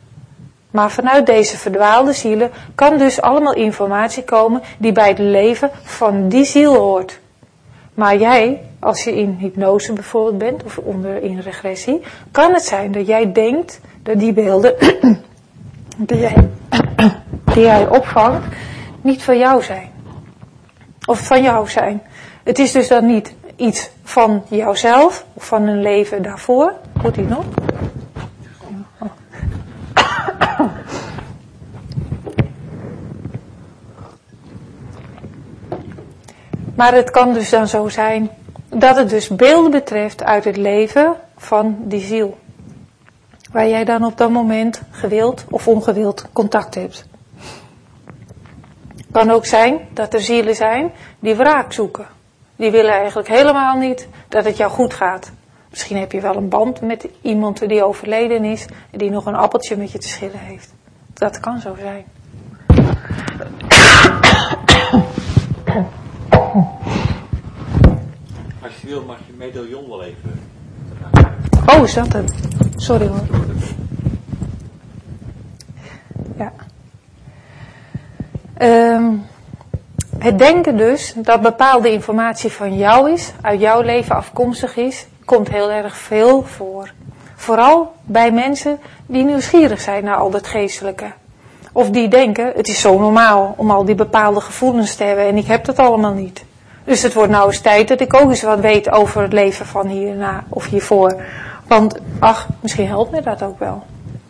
Maar vanuit deze verdwaalde zielen kan dus allemaal informatie komen die bij het leven van die ziel hoort. Maar jij, als je in hypnose bijvoorbeeld bent, of onder in regressie, kan het zijn dat jij denkt dat die beelden die jij, die jij opvangt niet van jou zijn. Of van jou zijn. Het is dus dan niet iets van jouzelf of van een leven daarvoor. Doet hij nog? Maar het kan dus dan zo zijn dat het dus beelden betreft uit het leven van die ziel. Waar jij dan op dat moment gewild of ongewild contact hebt. Het kan ook zijn dat er zielen zijn die wraak zoeken. Die willen eigenlijk helemaal niet dat het jou goed gaat. Misschien heb je wel een band met iemand die overleden is en die nog een appeltje met je te schillen heeft. Dat kan zo zijn. Als je wil mag je medaillon wel even. Oh, is dat hem? Sorry hoor. Ja. Um, het denken dus dat bepaalde informatie van jou is, uit jouw leven afkomstig is, komt heel erg veel voor. Vooral bij mensen die nieuwsgierig zijn naar al dat geestelijke. Of die denken, het is zo normaal om al die bepaalde gevoelens te hebben en ik heb dat allemaal niet. Dus het wordt nou eens tijd dat ik ook eens wat weet over het leven van hierna of hiervoor. Want, ach, misschien helpt me dat ook wel.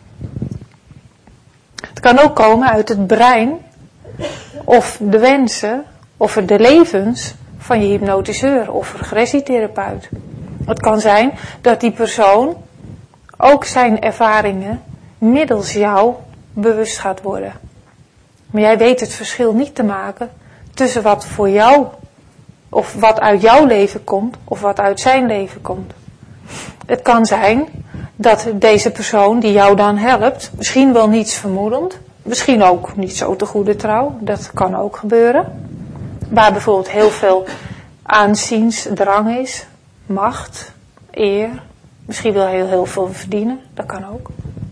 Het kan ook komen uit het brein, of de wensen, of de levens van je hypnotiseur of regressietherapeut. Het kan zijn dat die persoon ook zijn ervaringen middels jou bewust gaat worden. Maar jij weet het verschil niet te maken tussen wat voor jou, of wat uit jouw leven komt, of wat uit zijn leven komt. Het kan zijn dat deze persoon die jou dan helpt, misschien wel niets vermoedend, misschien ook niet zo te goede trouw, dat kan ook gebeuren. Waar bijvoorbeeld heel veel aanziensdrang is, macht, eer, misschien wil hij heel, heel veel verdienen, dat kan ook.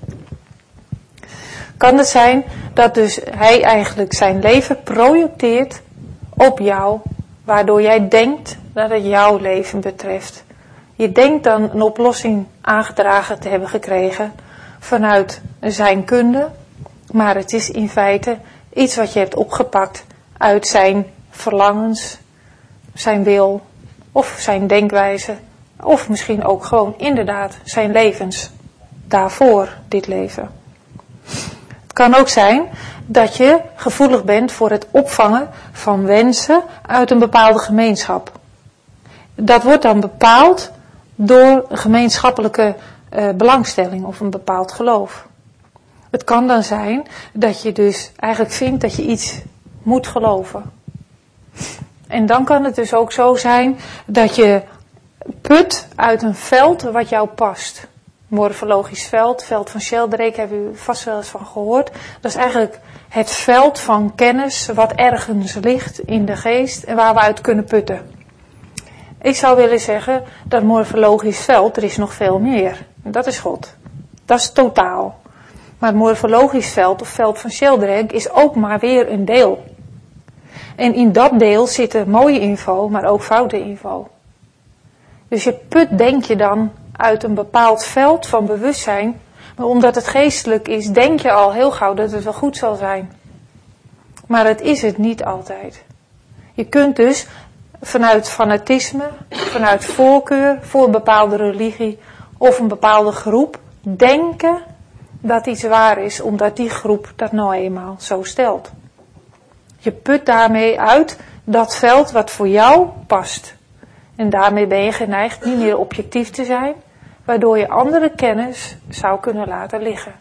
Kan het zijn dat dus hij eigenlijk zijn leven projecteert op jou, waardoor jij denkt dat het jouw leven betreft. Je denkt dan een oplossing aangedragen te hebben gekregen vanuit zijn kunde, maar het is in feite iets wat je hebt opgepakt uit zijn verlangens, zijn wil of zijn denkwijze of misschien ook gewoon inderdaad zijn levens daarvoor dit leven. Het kan ook zijn dat je gevoelig bent voor het opvangen van wensen uit een bepaalde gemeenschap. Dat wordt dan bepaald door een gemeenschappelijke uh, belangstelling of een bepaald geloof. Het kan dan zijn dat je dus eigenlijk vindt dat je iets moet geloven. En dan kan het dus ook zo zijn dat je put uit een veld wat jou past. Morfologisch veld, veld van Sheldrake, hebben u vast wel eens van gehoord. Dat is eigenlijk het veld van kennis wat ergens ligt in de geest en waar we uit kunnen putten. Ik zou willen zeggen, dat morfologisch veld, er is nog veel meer. Dat is God. Dat is totaal. Maar het morfologisch veld, of veld van Sheldrake, is ook maar weer een deel. En in dat deel zitten mooie info, maar ook foute info. Dus je put, denk je dan, uit een bepaald veld van bewustzijn. Maar omdat het geestelijk is, denk je al heel gauw dat het wel goed zal zijn. Maar het is het niet altijd. Je kunt dus vanuit fanatisme, vanuit voorkeur voor een bepaalde religie of een bepaalde groep denken dat iets waar is, omdat die groep dat nou eenmaal zo stelt. Je put daarmee uit dat veld wat voor jou past. En daarmee ben je geneigd niet meer objectief te zijn, waardoor je andere kennis zou kunnen laten liggen.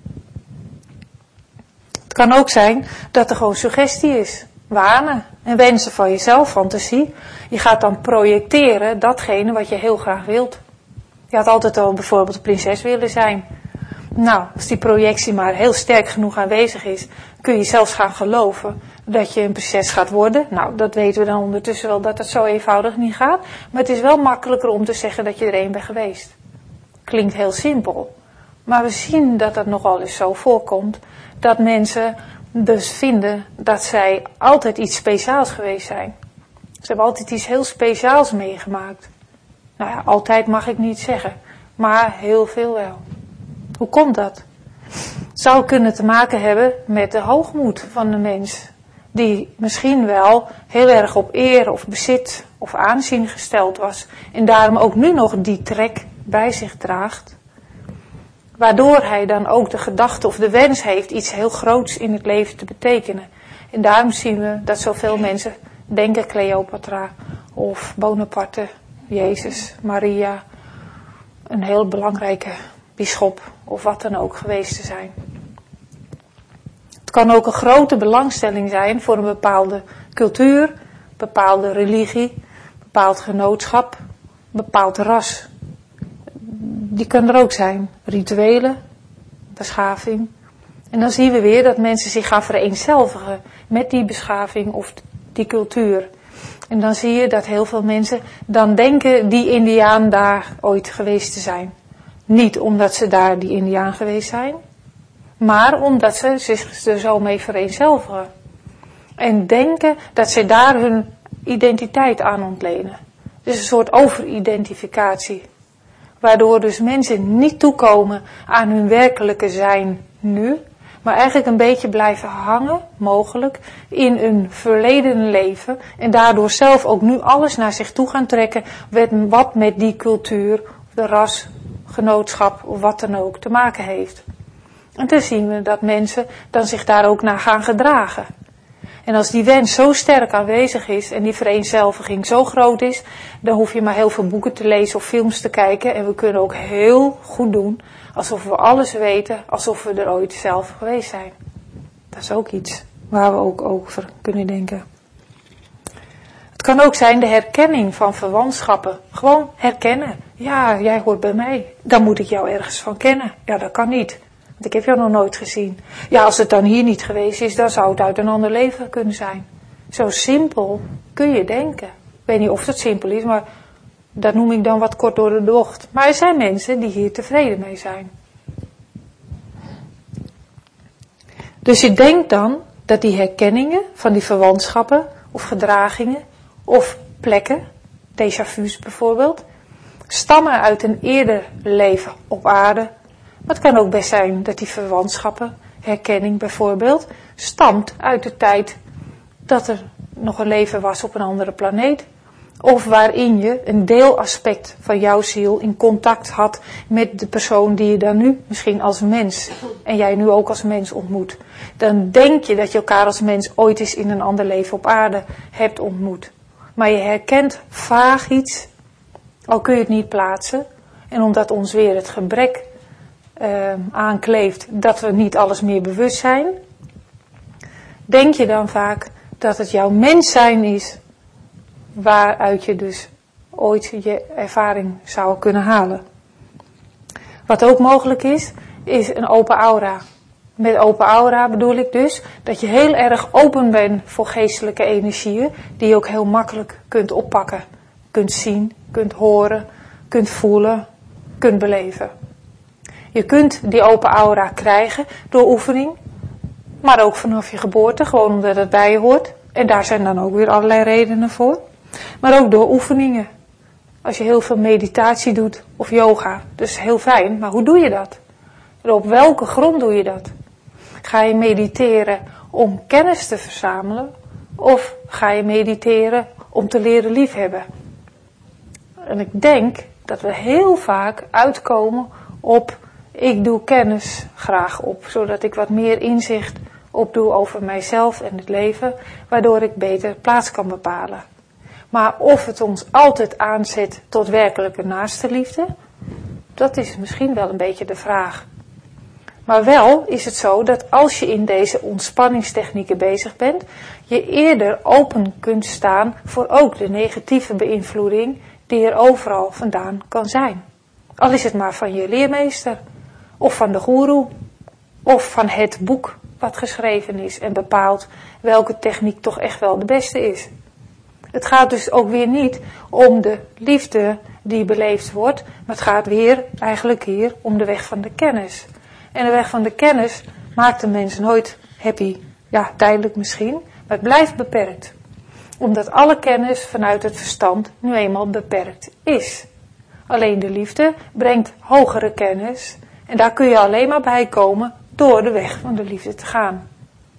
Het kan ook zijn dat er gewoon suggestie is, wanen en wensen van jezelf, fantasie. Je gaat dan projecteren datgene wat je heel graag wilt. Je had altijd al bijvoorbeeld een prinses willen zijn. Nou, als die projectie maar heel sterk genoeg aanwezig is, kun je zelfs gaan geloven dat je een prinses gaat worden. Nou, dat weten we dan ondertussen wel dat dat zo eenvoudig niet gaat. Maar het is wel makkelijker om te zeggen dat je er één bent geweest. Klinkt heel simpel. Maar we zien dat dat nogal eens zo voorkomt, dat mensen dus vinden dat zij altijd iets speciaals geweest zijn. Ze hebben altijd iets heel speciaals meegemaakt. Nou ja, altijd mag ik niet zeggen, maar heel veel wel. Hoe komt dat? Het zou kunnen te maken hebben met de hoogmoed van de mens. die misschien wel heel erg op eer of bezit of aanzien gesteld was. En daarom ook nu nog die trek bij zich draagt. Waardoor hij dan ook de gedachte of de wens heeft iets heel groots in het leven te betekenen. En daarom zien we dat zoveel mensen denken Cleopatra of Bonaparte, Jezus, Maria, een heel belangrijke bisschop of wat dan ook geweest te zijn. Het kan ook een grote belangstelling zijn voor een bepaalde cultuur, bepaalde religie, bepaald genootschap, bepaald ras. Die kan er ook zijn. Rituelen, beschaving. En dan zien we weer dat mensen zich gaan vereenzelvigen met die beschaving of die cultuur. En dan zie je dat heel veel mensen dan denken die Indiaan daar ooit geweest te zijn. Niet omdat ze daar die Indiaan geweest zijn, maar omdat ze zich er zo mee vereenzelvigen. En denken dat ze daar hun identiteit aan ontlenen. Dus een soort overidentificatie. Waardoor dus mensen niet toekomen aan hun werkelijke zijn nu, maar eigenlijk een beetje blijven hangen, mogelijk, in een verleden leven. En daardoor zelf ook nu alles naar zich toe gaan trekken wat met die cultuur, de ras, genootschap of wat dan ook te maken heeft. En dan zien we dat mensen dan zich daar ook naar gaan gedragen. En als die wens zo sterk aanwezig is en die vereenzelviging zo groot is, dan hoef je maar heel veel boeken te lezen of films te kijken. En we kunnen ook heel goed doen alsof we alles weten, alsof we er ooit zelf geweest zijn. Dat is ook iets waar we ook over kunnen denken. Het kan ook zijn de herkenning van verwantschappen. Gewoon herkennen. Ja, jij hoort bij mij. Dan moet ik jou ergens van kennen. Ja, dat kan niet. Want ik heb jou nog nooit gezien. Ja, als het dan hier niet geweest is, dan zou het uit een ander leven kunnen zijn. Zo simpel kun je denken. Ik weet niet of dat simpel is, maar dat noem ik dan wat kort door de bocht. Maar er zijn mensen die hier tevreden mee zijn. Dus je denkt dan dat die herkenningen van die verwantschappen of gedragingen of plekken, déjà vu's bijvoorbeeld, stammen uit een eerder leven op aarde. Maar het kan ook best zijn dat die verwantschappen, herkenning bijvoorbeeld, stamt uit de tijd dat er nog een leven was op een andere planeet. Of waarin je een deelaspect van jouw ziel in contact had met de persoon die je dan nu misschien als mens en jij nu ook als mens ontmoet. Dan denk je dat je elkaar als mens ooit eens in een ander leven op aarde hebt ontmoet. Maar je herkent vaag iets, al kun je het niet plaatsen. En omdat ons weer het gebrek uh, aankleeft dat we niet alles meer bewust zijn, denk je dan vaak dat het jouw mens zijn is, waaruit je dus ooit je ervaring zou kunnen halen. Wat ook mogelijk is, is een open aura. Met open aura bedoel ik dus dat je heel erg open bent voor geestelijke energieën, die je ook heel makkelijk kunt oppakken. Kunt zien, kunt horen, kunt voelen, kunt beleven. Je kunt die open aura krijgen door oefening, maar ook vanaf je geboorte, gewoon omdat het bij je hoort. En daar zijn dan ook weer allerlei redenen voor. Maar ook door oefeningen. Als je heel veel meditatie doet of yoga, dus heel fijn, maar hoe doe je dat? En op welke grond doe je dat? Ga je mediteren om kennis te verzamelen of ga je mediteren om te leren liefhebben? En ik denk dat we heel vaak uitkomen op ik doe kennis graag op, zodat ik wat meer inzicht opdoe over mijzelf en het leven, waardoor ik beter plaats kan bepalen. Maar of het ons altijd aanzet tot werkelijke naaste liefde, dat is misschien wel een beetje de vraag. Maar wel is het zo dat als je in deze ontspanningstechnieken bezig bent, je eerder open kunt staan voor ook de negatieve beïnvloeding die er overal vandaan kan zijn. Al is het maar van je leermeester, of van de goeroe, of van het boek wat geschreven is en bepaalt welke techniek toch echt wel de beste is. Het gaat dus ook weer niet om de liefde die beleefd wordt, maar het gaat weer eigenlijk hier om de weg van de kennis. En de weg van de kennis maakt de mens nooit happy. Ja, tijdelijk misschien, maar het blijft beperkt. Omdat alle kennis vanuit het verstand nu eenmaal beperkt is. Alleen de liefde brengt hogere kennis en daar kun je alleen maar bij komen door de weg van de liefde te gaan.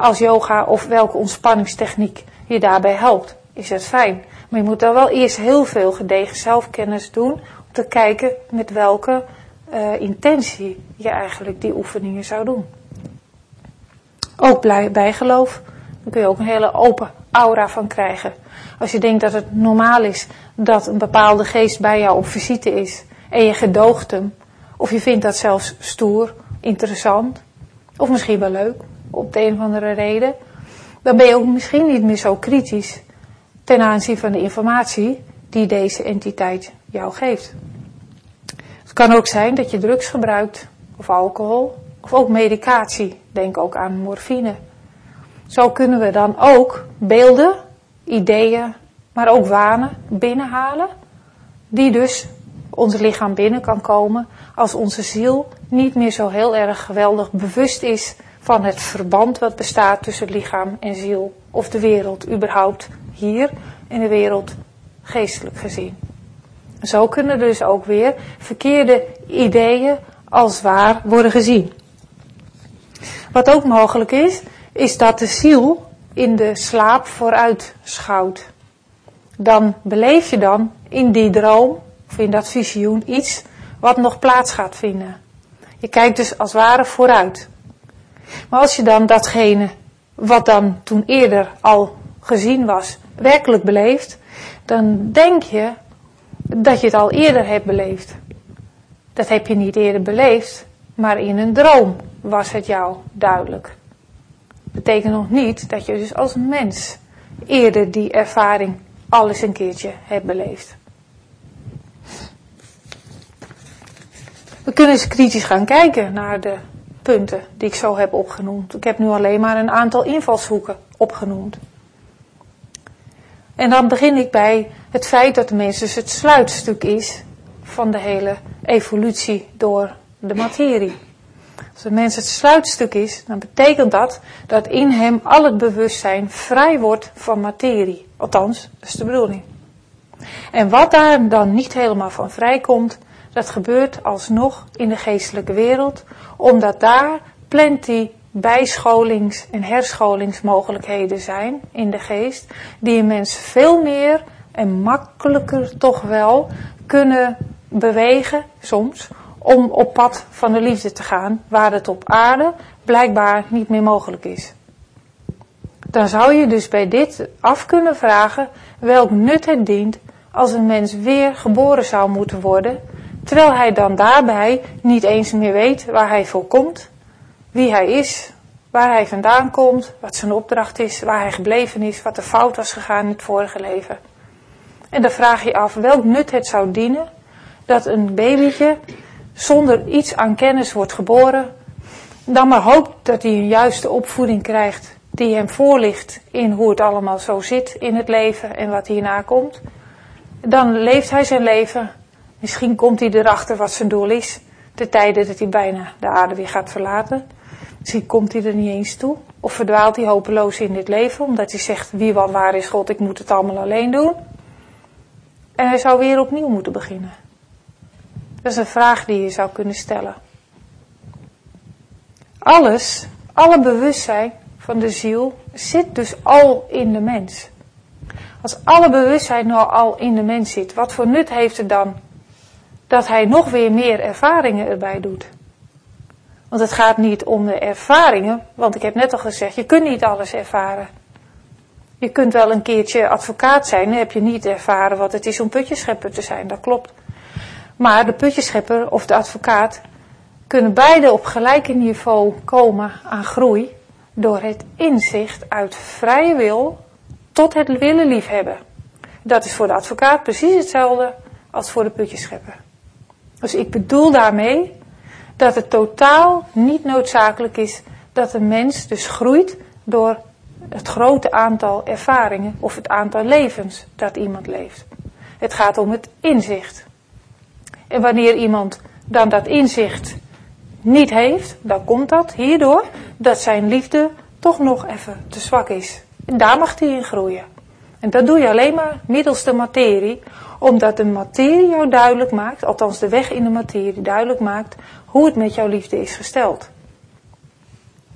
als yoga of welke ontspanningstechniek je daarbij helpt, is het fijn. Maar je moet dan wel eerst heel veel gedegen zelfkennis doen, om te kijken met welke uh, intentie je eigenlijk die oefeningen zou doen. Ook blij, bijgeloof, daar kun je ook een hele open aura van krijgen. Als je denkt dat het normaal is dat een bepaalde geest bij jou op visite is en je gedoogt hem, of je vindt dat zelfs stoer, interessant, of misschien wel leuk, op de een of andere reden, dan ben je ook misschien niet meer zo kritisch ten aanzien van de informatie die deze entiteit jou geeft. Het kan ook zijn dat je drugs gebruikt, of alcohol, of ook medicatie. Denk ook aan morfine. Zo kunnen we dan ook beelden, ideeën, maar ook wanen binnenhalen, die dus ons lichaam binnen kan komen als onze ziel niet meer zo heel erg geweldig bewust is van het verband wat bestaat tussen lichaam en ziel, of de wereld überhaupt hier in de wereld geestelijk gezien. Zo kunnen dus ook weer verkeerde ideeën als waar worden gezien. Wat ook mogelijk is, is dat de ziel in de slaap vooruit schouwt. Dan beleef je dan in die droom, of in dat visioen, iets wat nog plaats gaat vinden. Je kijkt dus als het ware vooruit. Maar als je dan datgene wat dan toen eerder al gezien was, werkelijk beleeft, dan denk je dat je het al eerder hebt beleefd. Dat heb je niet eerder beleefd, maar in een droom was het jou duidelijk. Dat betekent nog niet dat je dus als mens eerder die ervaring al eens een keertje hebt beleefd. We kunnen eens kritisch gaan kijken naar de punten die ik zo heb opgenoemd. Ik heb nu alleen maar een aantal invalshoeken opgenoemd. En dan begin ik bij het feit dat de mens dus het sluitstuk is van de hele evolutie door de materie. Als de mens het sluitstuk is, dan betekent dat dat in hem al het bewustzijn vrij wordt van materie. Althans, dat is de bedoeling. En wat daar dan niet helemaal van vrijkomt, dat gebeurt alsnog in de geestelijke wereld, omdat daar plenty bijscholings- en herscholingsmogelijkheden zijn in de geest, die een mens veel meer en makkelijker toch wel kunnen bewegen, soms, om op pad van de liefde te gaan, waar het op aarde blijkbaar niet meer mogelijk is. Dan zou je dus bij dit af kunnen vragen welk nut het dient als een mens weer geboren zou moeten worden, terwijl hij dan daarbij niet eens meer weet waar hij voor komt, wie hij is, waar hij vandaan komt, wat zijn opdracht is, waar hij gebleven is, wat er fout was gegaan in het vorige leven. En dan vraag je af welk nut het zou dienen dat een babytje zonder iets aan kennis wordt geboren, dan maar hoopt dat hij een juiste opvoeding krijgt die hem voorligt in hoe het allemaal zo zit in het leven en wat hierna komt. Dan leeft hij zijn leven. Misschien komt hij erachter wat zijn doel is, ten tijde dat hij bijna de aarde weer gaat verlaten. Misschien komt hij er niet eens toe. Of verdwaalt hij hopeloos in dit leven, omdat hij zegt, wie wat waar is God, ik moet het allemaal alleen doen. En hij zou weer opnieuw moeten beginnen. Dat is een vraag die je zou kunnen stellen. Alles, alle bewustzijn van de ziel zit dus al in de mens. Als alle bewustzijn nou al in de mens zit, wat voor nut heeft het dan dat hij nog weer meer ervaringen erbij doet? Want het gaat niet om de ervaringen, want ik heb net al gezegd, je kunt niet alles ervaren. Je kunt wel een keertje advocaat zijn, dan heb je niet ervaren wat het is om putjeschepper te zijn, dat klopt. Maar de putjeschepper of de advocaat kunnen beide op gelijke niveau komen aan groei door het inzicht uit vrije wil tot het willen liefhebben. Dat is voor de advocaat precies hetzelfde als voor de putjeschepper. Dus ik bedoel daarmee dat het totaal niet noodzakelijk is dat een mens dus groeit door het grote aantal ervaringen of het aantal levens dat iemand leeft. Het gaat om het inzicht. En wanneer iemand dan dat inzicht niet heeft, dan komt dat hierdoor dat zijn liefde toch nog even te zwak is. En daar mag hij in groeien. En dat doe je alleen maar middels de materie, omdat de materie jou duidelijk maakt, althans de weg in de materie duidelijk maakt, hoe het met jouw liefde is gesteld.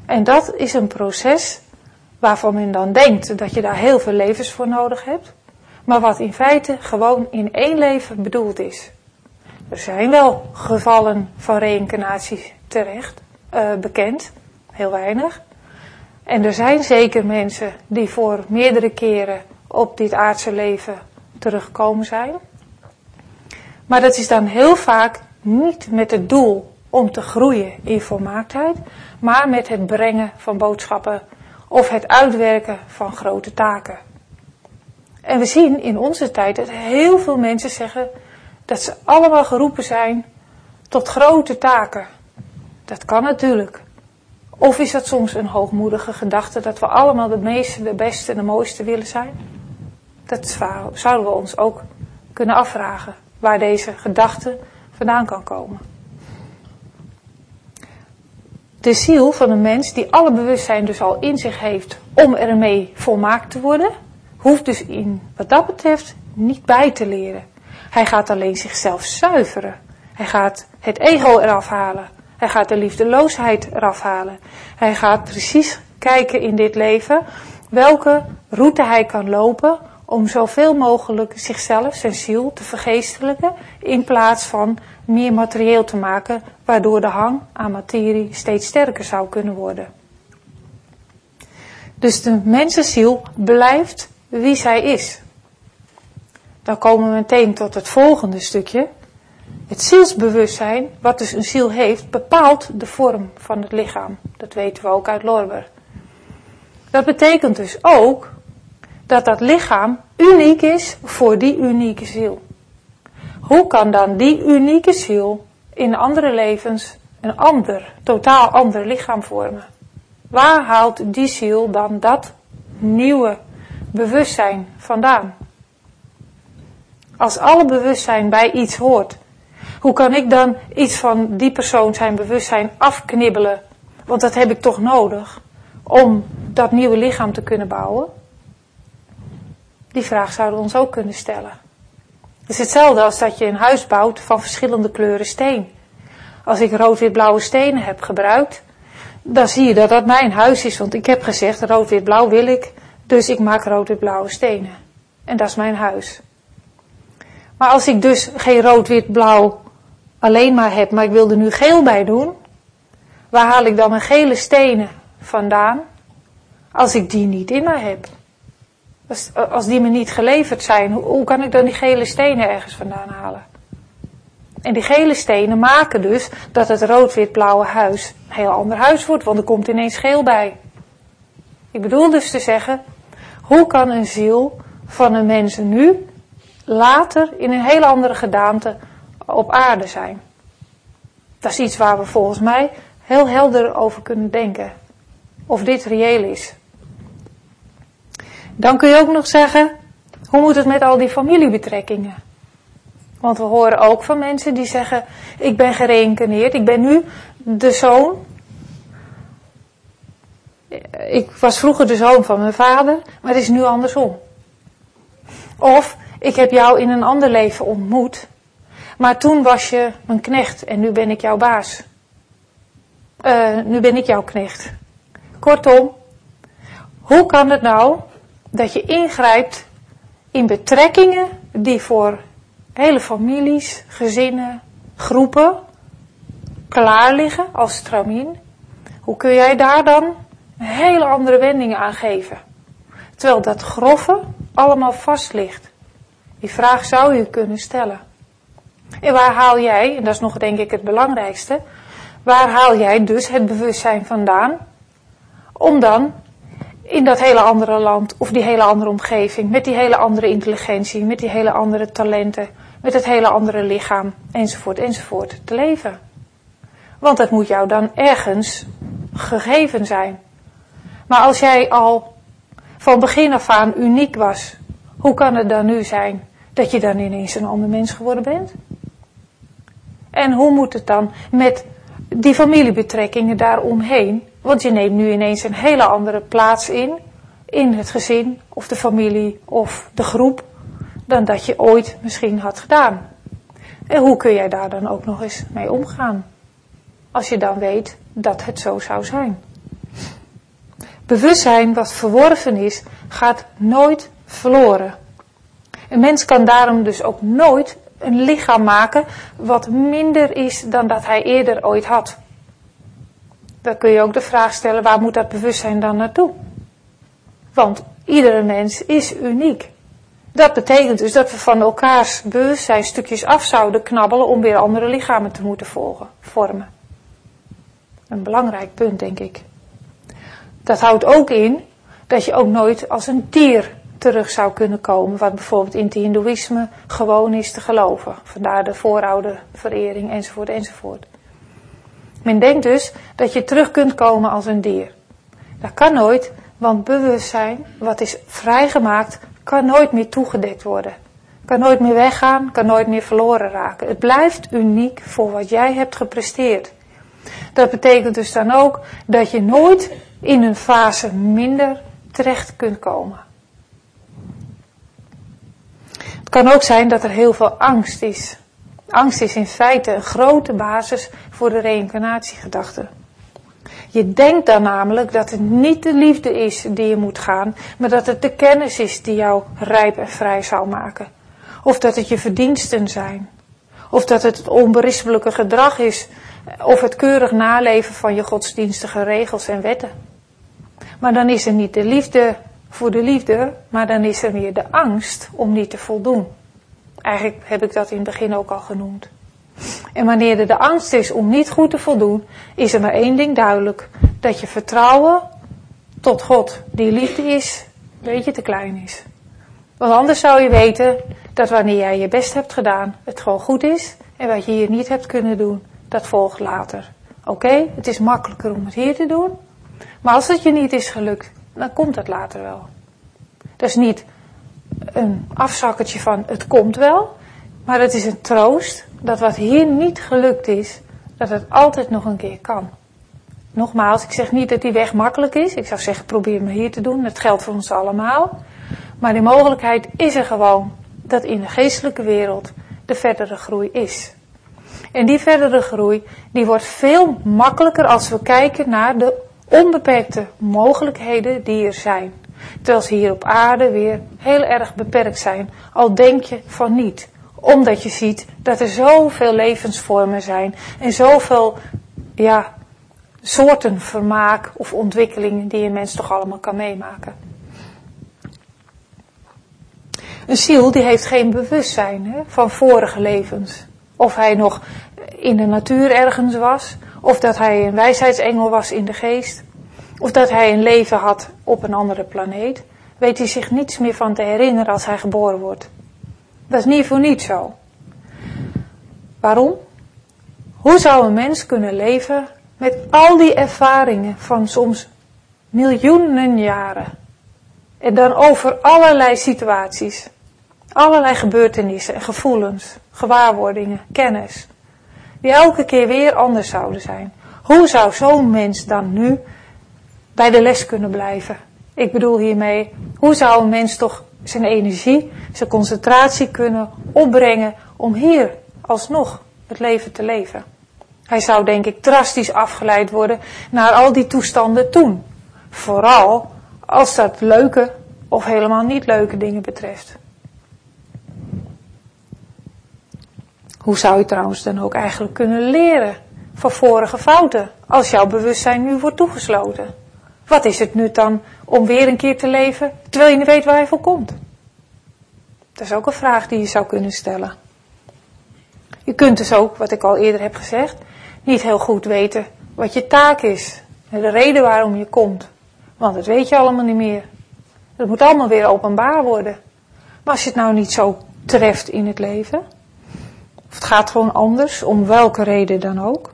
En dat is een proces waarvan men dan denkt dat je daar heel veel levens voor nodig hebt. Maar wat in feite gewoon in één leven bedoeld is. Er zijn wel gevallen van reïncarnatie terecht, uh, bekend, heel weinig. En er zijn zeker mensen die voor meerdere keren op dit aardse leven teruggekomen zijn. Maar dat is dan heel vaak niet met het doel om te groeien in volmaaktheid, maar met het brengen van boodschappen of het uitwerken van grote taken. En we zien in onze tijd dat heel veel mensen zeggen dat ze allemaal geroepen zijn tot grote taken. Dat kan natuurlijk. Of is dat soms een hoogmoedige gedachte dat we allemaal de meeste, de beste en de mooiste willen zijn? Dat zouden we ons ook kunnen afvragen, waar deze gedachte vandaan kan komen. De ziel van een mens die alle bewustzijn dus al in zich heeft om ermee volmaakt te worden, hoeft dus in wat dat betreft niet bij te leren. Hij gaat alleen zichzelf zuiveren. Hij gaat het ego eraf halen. Hij gaat de liefdeloosheid eraf halen. Hij gaat precies kijken in dit leven welke route hij kan lopen om zoveel mogelijk zichzelf, zijn ziel, te vergeestelijken in plaats van meer materieel te maken, waardoor de hang aan materie steeds sterker zou kunnen worden. Dus de mensenziel blijft wie zij is. Dan komen we meteen tot het volgende stukje. Het zielsbewustzijn, wat dus een ziel heeft, bepaalt de vorm van het lichaam. Dat weten we ook uit Lorber. Dat betekent dus ook dat dat lichaam uniek is voor die unieke ziel. Hoe kan dan die unieke ziel in andere levens een ander, totaal ander lichaam vormen? Waar haalt die ziel dan dat nieuwe bewustzijn vandaan? Als alle bewustzijn bij iets hoort, hoe kan ik dan iets van die persoon zijn bewustzijn afknibbelen? Want dat heb ik toch nodig om dat nieuwe lichaam te kunnen bouwen? Die vraag zouden we ons ook kunnen stellen. Het is hetzelfde als dat je een huis bouwt van verschillende kleuren steen. Als ik rood-wit-blauwe stenen heb gebruikt, dan zie je dat dat mijn huis is. Want ik heb gezegd, rood-wit-blauw wil ik, dus ik maak rood-wit-blauwe stenen. En dat is mijn huis. Maar als ik dus geen rood-wit-blauw alleen maar heb, maar ik wil er nu geel bij doen, waar haal ik dan mijn gele stenen vandaan, als ik die niet in mij heb? Als, als die me niet geleverd zijn, hoe, hoe kan ik dan die gele stenen ergens vandaan halen? En die gele stenen maken dus dat het rood-wit-blauwe huis een heel ander huis wordt, want er komt ineens geel bij. Ik bedoel dus te zeggen, hoe kan een ziel van een mens nu later in een hele andere gedaante op aarde zijn? Dat is iets waar we volgens mij heel helder over kunnen denken. Of dit reëel is. Dan kun je ook nog zeggen, hoe moet het met al die familiebetrekkingen? Want we horen ook van mensen die zeggen, ik ben gereïncarneerd, ik ben nu de zoon. Ik was vroeger de zoon van mijn vader, maar het is nu andersom. Of, ik heb jou in een ander leven ontmoet, maar toen was je mijn knecht en nu ben ik jouw baas. Uh, nu ben ik jouw knecht. Kortom, hoe kan het nou dat je ingrijpt in betrekkingen die voor hele families, gezinnen, groepen klaar liggen als stramien? Hoe kun jij daar dan een hele andere wending aan geven? Terwijl dat grove allemaal vast ligt. Die vraag zou je kunnen stellen. En waar haal jij, en dat is nog denk ik het belangrijkste, waar haal jij dus het bewustzijn vandaan om dan in dat hele andere land of die hele andere omgeving, met die hele andere intelligentie, met die hele andere talenten, met het hele andere lichaam, enzovoort, enzovoort, te leven? Want dat moet jou dan ergens gegeven zijn. Maar als jij al van begin af aan uniek was, hoe kan het dan nu zijn dat je dan ineens een ander mens geworden bent? En hoe moet het dan met die familiebetrekkingen daaromheen? Want je neemt nu ineens een hele andere plaats in, in het gezin of de familie of de groep, dan dat je ooit misschien had gedaan. En hoe kun jij daar dan ook nog eens mee omgaan? Als je dan weet dat het zo zou zijn. Bewustzijn wat verworven is, gaat nooit verloren. Een mens kan daarom dus ook nooit een lichaam maken wat minder is dan dat hij eerder ooit had. Dan kun je ook de vraag stellen, waar moet dat bewustzijn dan naartoe? Want iedere mens is uniek. Dat betekent dus dat we van elkaars bewustzijn stukjes af zouden knabbelen om weer andere lichamen te moeten volgen, vormen. Een belangrijk punt, denk ik. Dat houdt ook in dat je ook nooit als een dier terug zou kunnen komen, wat bijvoorbeeld in het hindoeïsme gewoon is te geloven. Vandaar de voorouderverering enzovoort enzovoort. Men denkt dus dat je terug kunt komen als een dier. Dat kan nooit, want bewustzijn, wat is vrijgemaakt, kan nooit meer toegedekt worden. Kan nooit meer weggaan, kan nooit meer verloren raken. Het blijft uniek voor wat jij hebt gepresteerd. Dat betekent dus dan ook dat je nooit in een fase minder terecht kunt komen. Het kan ook zijn dat er heel veel angst is. Angst is in feite een grote basis voor de reïncarnatiegedachte. Je denkt dan namelijk dat het niet de liefde is die je moet gaan, maar dat het de kennis is die jou rijp en vrij zal maken. Of dat het je verdiensten zijn. Of dat het het onberispelijke gedrag is, of het keurig naleven van je godsdienstige regels en wetten. Maar dan is er niet de liefde voor de liefde, maar dan is er weer de angst om niet te voldoen. Eigenlijk heb ik dat in het begin ook al genoemd. En wanneer er de angst is om niet goed te voldoen, is er maar één ding duidelijk. Dat je vertrouwen tot God, die liefde is, een beetje te klein is. Want anders zou je weten dat wanneer jij je best hebt gedaan, het gewoon goed is. En wat je hier niet hebt kunnen doen, dat volgt later. Oké, okay, het is makkelijker om het hier te doen. Maar als het je niet is gelukt, dan komt het later wel. Dat is niet een afzakkertje van het komt wel. Maar het is een troost dat wat hier niet gelukt is, dat het altijd nog een keer kan. Nogmaals, ik zeg niet dat die weg makkelijk is. Ik zou zeggen, probeer me hier te doen. Dat geldt voor ons allemaal. Maar die mogelijkheid is er gewoon dat in de geestelijke wereld de verdere groei is. En die verdere groei, die wordt veel makkelijker als we kijken naar de onbeperkte mogelijkheden die er zijn. Terwijl ze hier op aarde weer heel erg beperkt zijn. Al denk je van niet. Omdat je ziet dat er zoveel levensvormen zijn. En zoveel ja, soorten vermaak of ontwikkelingen die een mens toch allemaal kan meemaken. Een ziel die heeft geen bewustzijn hè, van vorige levens. Of hij nog in de natuur ergens was. Of dat hij een wijsheidsengel was in de geest. Of dat hij een leven had op een andere planeet. Weet hij zich niets meer van te herinneren als hij geboren wordt. Dat is niet voor niets zo. Waarom? Hoe zou een mens kunnen leven met al die ervaringen van soms miljoenen jaren. En dan over allerlei situaties. Allerlei gebeurtenissen en gevoelens, gewaarwordingen, kennis. Die elke keer weer anders zouden zijn. Hoe zou zo'n mens dan nu bij de les kunnen blijven? Ik bedoel hiermee, hoe zou een mens toch zijn energie, zijn concentratie kunnen opbrengen om hier alsnog het leven te leven? Hij zou denk ik drastisch afgeleid worden naar al die toestanden toen. Vooral als dat leuke of helemaal niet leuke dingen betreft. Hoe zou je trouwens dan ook eigenlijk kunnen leren van vorige fouten, als jouw bewustzijn nu wordt toegesloten? Wat is het nut dan om weer een keer te leven, terwijl je niet weet waar je voor komt? Dat is ook een vraag die je zou kunnen stellen. Je kunt dus ook, wat ik al eerder heb gezegd, niet heel goed weten wat je taak is. En de reden waarom je komt. Want dat weet je allemaal niet meer. Dat moet allemaal weer openbaar worden. Maar als je het nou niet zo treft in het leven, of het gaat gewoon anders, om welke reden dan ook,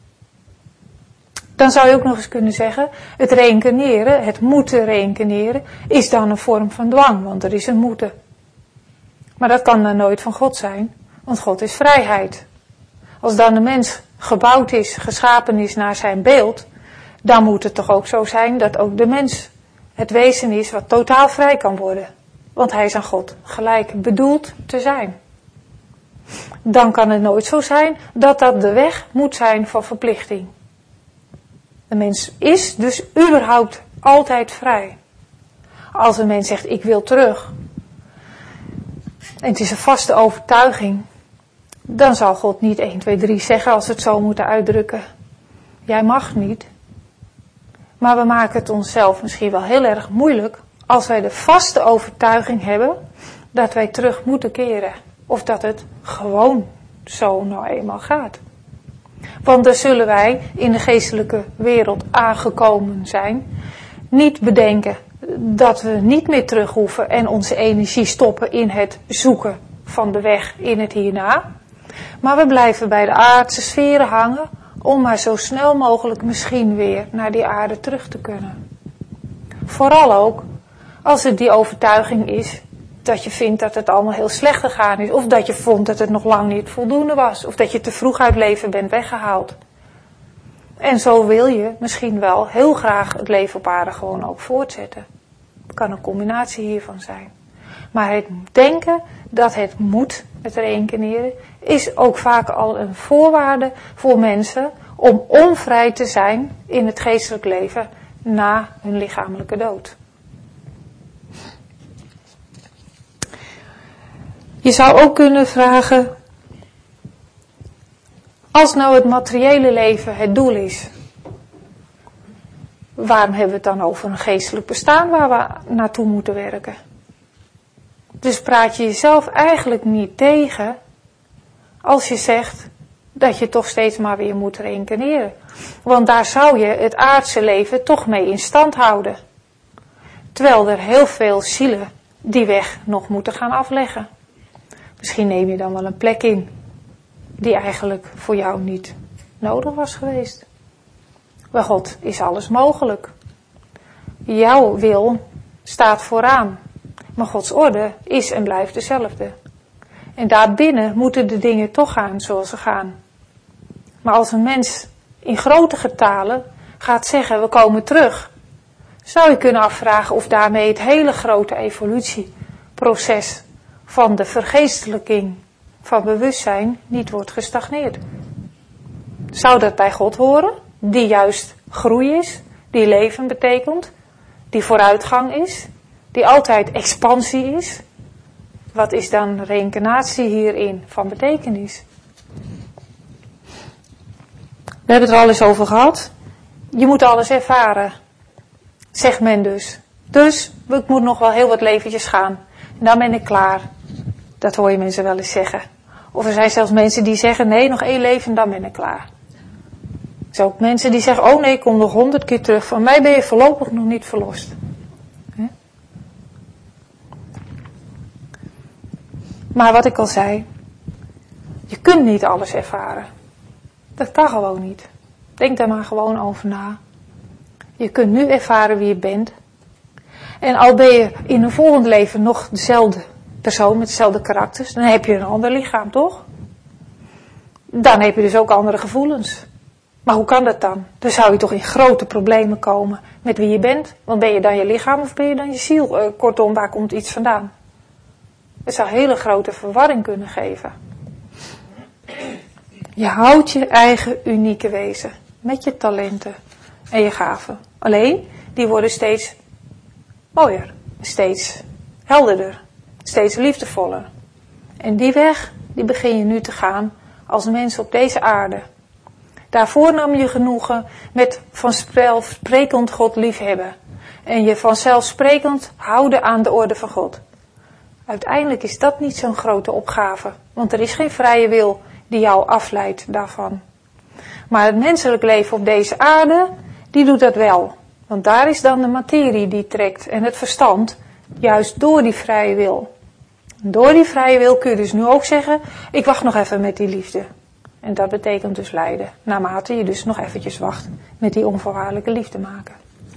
dan zou je ook nog eens kunnen zeggen, het reïncarneren, het moeten reïncarneren, is dan een vorm van dwang, want er is een moeten. Maar dat kan dan nooit van God zijn, want God is vrijheid. Als dan de mens gebouwd is, geschapen is naar zijn beeld, dan moet het toch ook zo zijn dat ook de mens het wezen is wat totaal vrij kan worden. Want hij is aan God gelijk bedoeld te zijn. Dan kan het nooit zo zijn dat dat de weg moet zijn van verplichting. De mens is dus überhaupt altijd vrij. Als een mens zegt, ik wil terug, en het is een vaste overtuiging, dan zal God niet één, twee, drie zeggen als we het zo moeten uitdrukken. Jij mag niet. Maar we maken het onszelf misschien wel heel erg moeilijk als wij de vaste overtuiging hebben dat wij terug moeten keren. Of dat het gewoon zo nou eenmaal gaat. Want dan zullen wij in de geestelijke wereld aangekomen zijn, niet bedenken dat we niet meer terug hoeven en onze energie stoppen in het zoeken van de weg in het hierna. Maar we blijven bij de aardse sferen hangen om maar zo snel mogelijk misschien weer naar die aarde terug te kunnen. Vooral ook als het die overtuiging is dat je vindt dat het allemaal heel slecht gegaan is. Of dat je vond dat het nog lang niet voldoende was. Of dat je te vroeg uit leven bent weggehaald. En zo wil je misschien wel heel graag het leven op aarde gewoon ook voortzetten. Het kan een combinatie hiervan zijn. Maar het denken dat het moet, het reïncarneren, is ook vaak al een voorwaarde voor mensen om onvrij te zijn in het geestelijk leven na hun lichamelijke dood. Je zou ook kunnen vragen, als nou het materiële leven het doel is, waarom hebben we het dan over een geestelijk bestaan waar we naartoe moeten werken? Dus praat je jezelf eigenlijk niet tegen als je zegt dat je toch steeds maar weer moet reïncarneren. Want daar zou je het aardse leven toch mee in stand houden. Terwijl er heel veel zielen die weg nog moeten gaan afleggen. Misschien neem je dan wel een plek in die eigenlijk voor jou niet nodig was geweest. Bij God is alles mogelijk. Jouw wil staat vooraan. Maar Gods orde is en blijft dezelfde. En daarbinnen moeten de dingen toch gaan zoals ze gaan. Maar als een mens in grote getalen gaat zeggen, we komen terug, zou je kunnen afvragen of daarmee het hele grote evolutieproces van de vergeestelijking van bewustzijn niet wordt gestagneerd. Zou dat bij God horen, die juist groei is, die leven betekent, die vooruitgang is, die altijd expansie is? Wat is dan reïncarnatie hierin van betekenis? We hebben het er al eens over gehad. Je moet alles ervaren, zegt men dus. Dus ik moet nog wel heel wat leventjes gaan. En dan ben ik klaar. Dat hoor je mensen wel eens zeggen. Of er zijn zelfs mensen die zeggen, nee, nog één leven en dan ben ik klaar. Er zijn ook mensen die zeggen, oh nee, ik kom nog honderd keer terug. Van mij ben je voorlopig nog niet verlost. He? Maar wat ik al zei, je kunt niet alles ervaren. Dat kan gewoon niet. Denk daar maar gewoon over na. Je kunt nu ervaren wie je bent. En al ben je in een volgend leven nog dezelfde persoon met dezelfde karakters, dan heb je een ander lichaam, toch? Dan heb je dus ook andere gevoelens. Maar hoe kan dat dan? Dan zou je toch in grote problemen komen met wie je bent. Want ben je dan je lichaam of ben je dan je ziel? Uh, kortom, waar komt iets vandaan? Het zou hele grote verwarring kunnen geven. Je houdt je eigen unieke wezen. Met je talenten en je gaven. Alleen, die worden steeds mooier. Steeds helderder. Steeds liefdevoller. En die weg, die begin je nu te gaan als mens op deze aarde. Daarvoor nam je genoegen met vanzelfsprekend God liefhebben. En je vanzelfsprekend houden aan de orde van God. Uiteindelijk is dat niet zo'n grote opgave. Want er is geen vrije wil die jou afleidt daarvan. Maar het menselijk leven op deze aarde, die doet dat wel. Want daar is dan de materie die trekt. En het verstand, juist door die vrije wil. Door die vrije wil kun je dus nu ook zeggen, ik wacht nog even met die liefde. En dat betekent dus lijden. Naarmate je dus nog eventjes wacht met die onvoorwaardelijke liefde maken.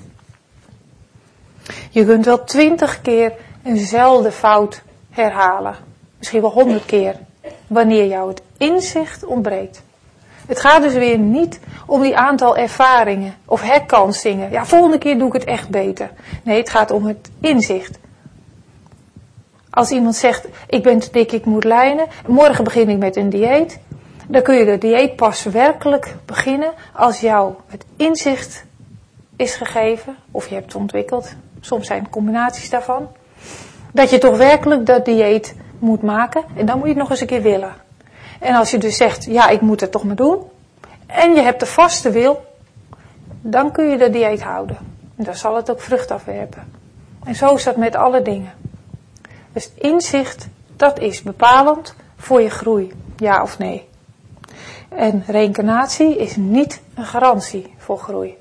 Je kunt wel twintig keer eenzelfde fout herhalen. Misschien wel honderd keer. Wanneer jou het inzicht ontbreekt. Het gaat dus weer niet om die aantal ervaringen of herkansingen. Ja, volgende keer doe ik het echt beter. Nee, het gaat om het inzicht. Als iemand zegt, ik ben te dik, ik moet lijnen. Morgen begin ik met een dieet. Dan kun je de dieet pas werkelijk beginnen als jou het inzicht is gegeven, of je hebt het ontwikkeld, soms zijn het combinaties daarvan, dat je toch werkelijk dat dieet moet maken en dan moet je het nog eens een keer willen. En als je dus zegt, ja, ik moet het toch maar doen, en je hebt de vaste wil, dan kun je dat dieet houden. En dan zal het ook vrucht afwerpen. En zo is dat met alle dingen. Dus inzicht, dat is bepalend voor je groei, ja of nee. En reïncarnatie is niet een garantie voor groei.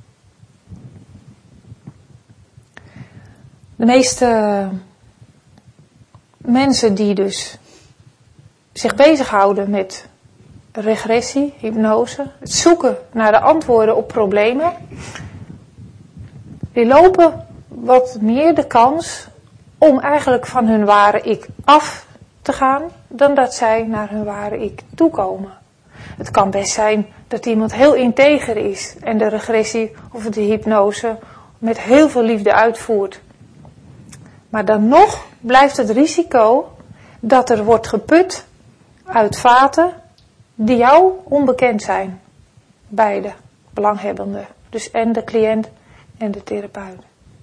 De meeste mensen die dus zich bezighouden met regressie, hypnose, het zoeken naar de antwoorden op problemen, die lopen wat meer de kans om eigenlijk van hun ware ik af te gaan, dan dat zij naar hun ware ik toekomen. Het kan best zijn dat iemand heel integer is en de regressie of de hypnose met heel veel liefde uitvoert. Maar dan nog blijft het risico dat er wordt geput uit vaten die jou onbekend zijn. Beide belanghebbenden. Dus en de cliënt en de therapeut.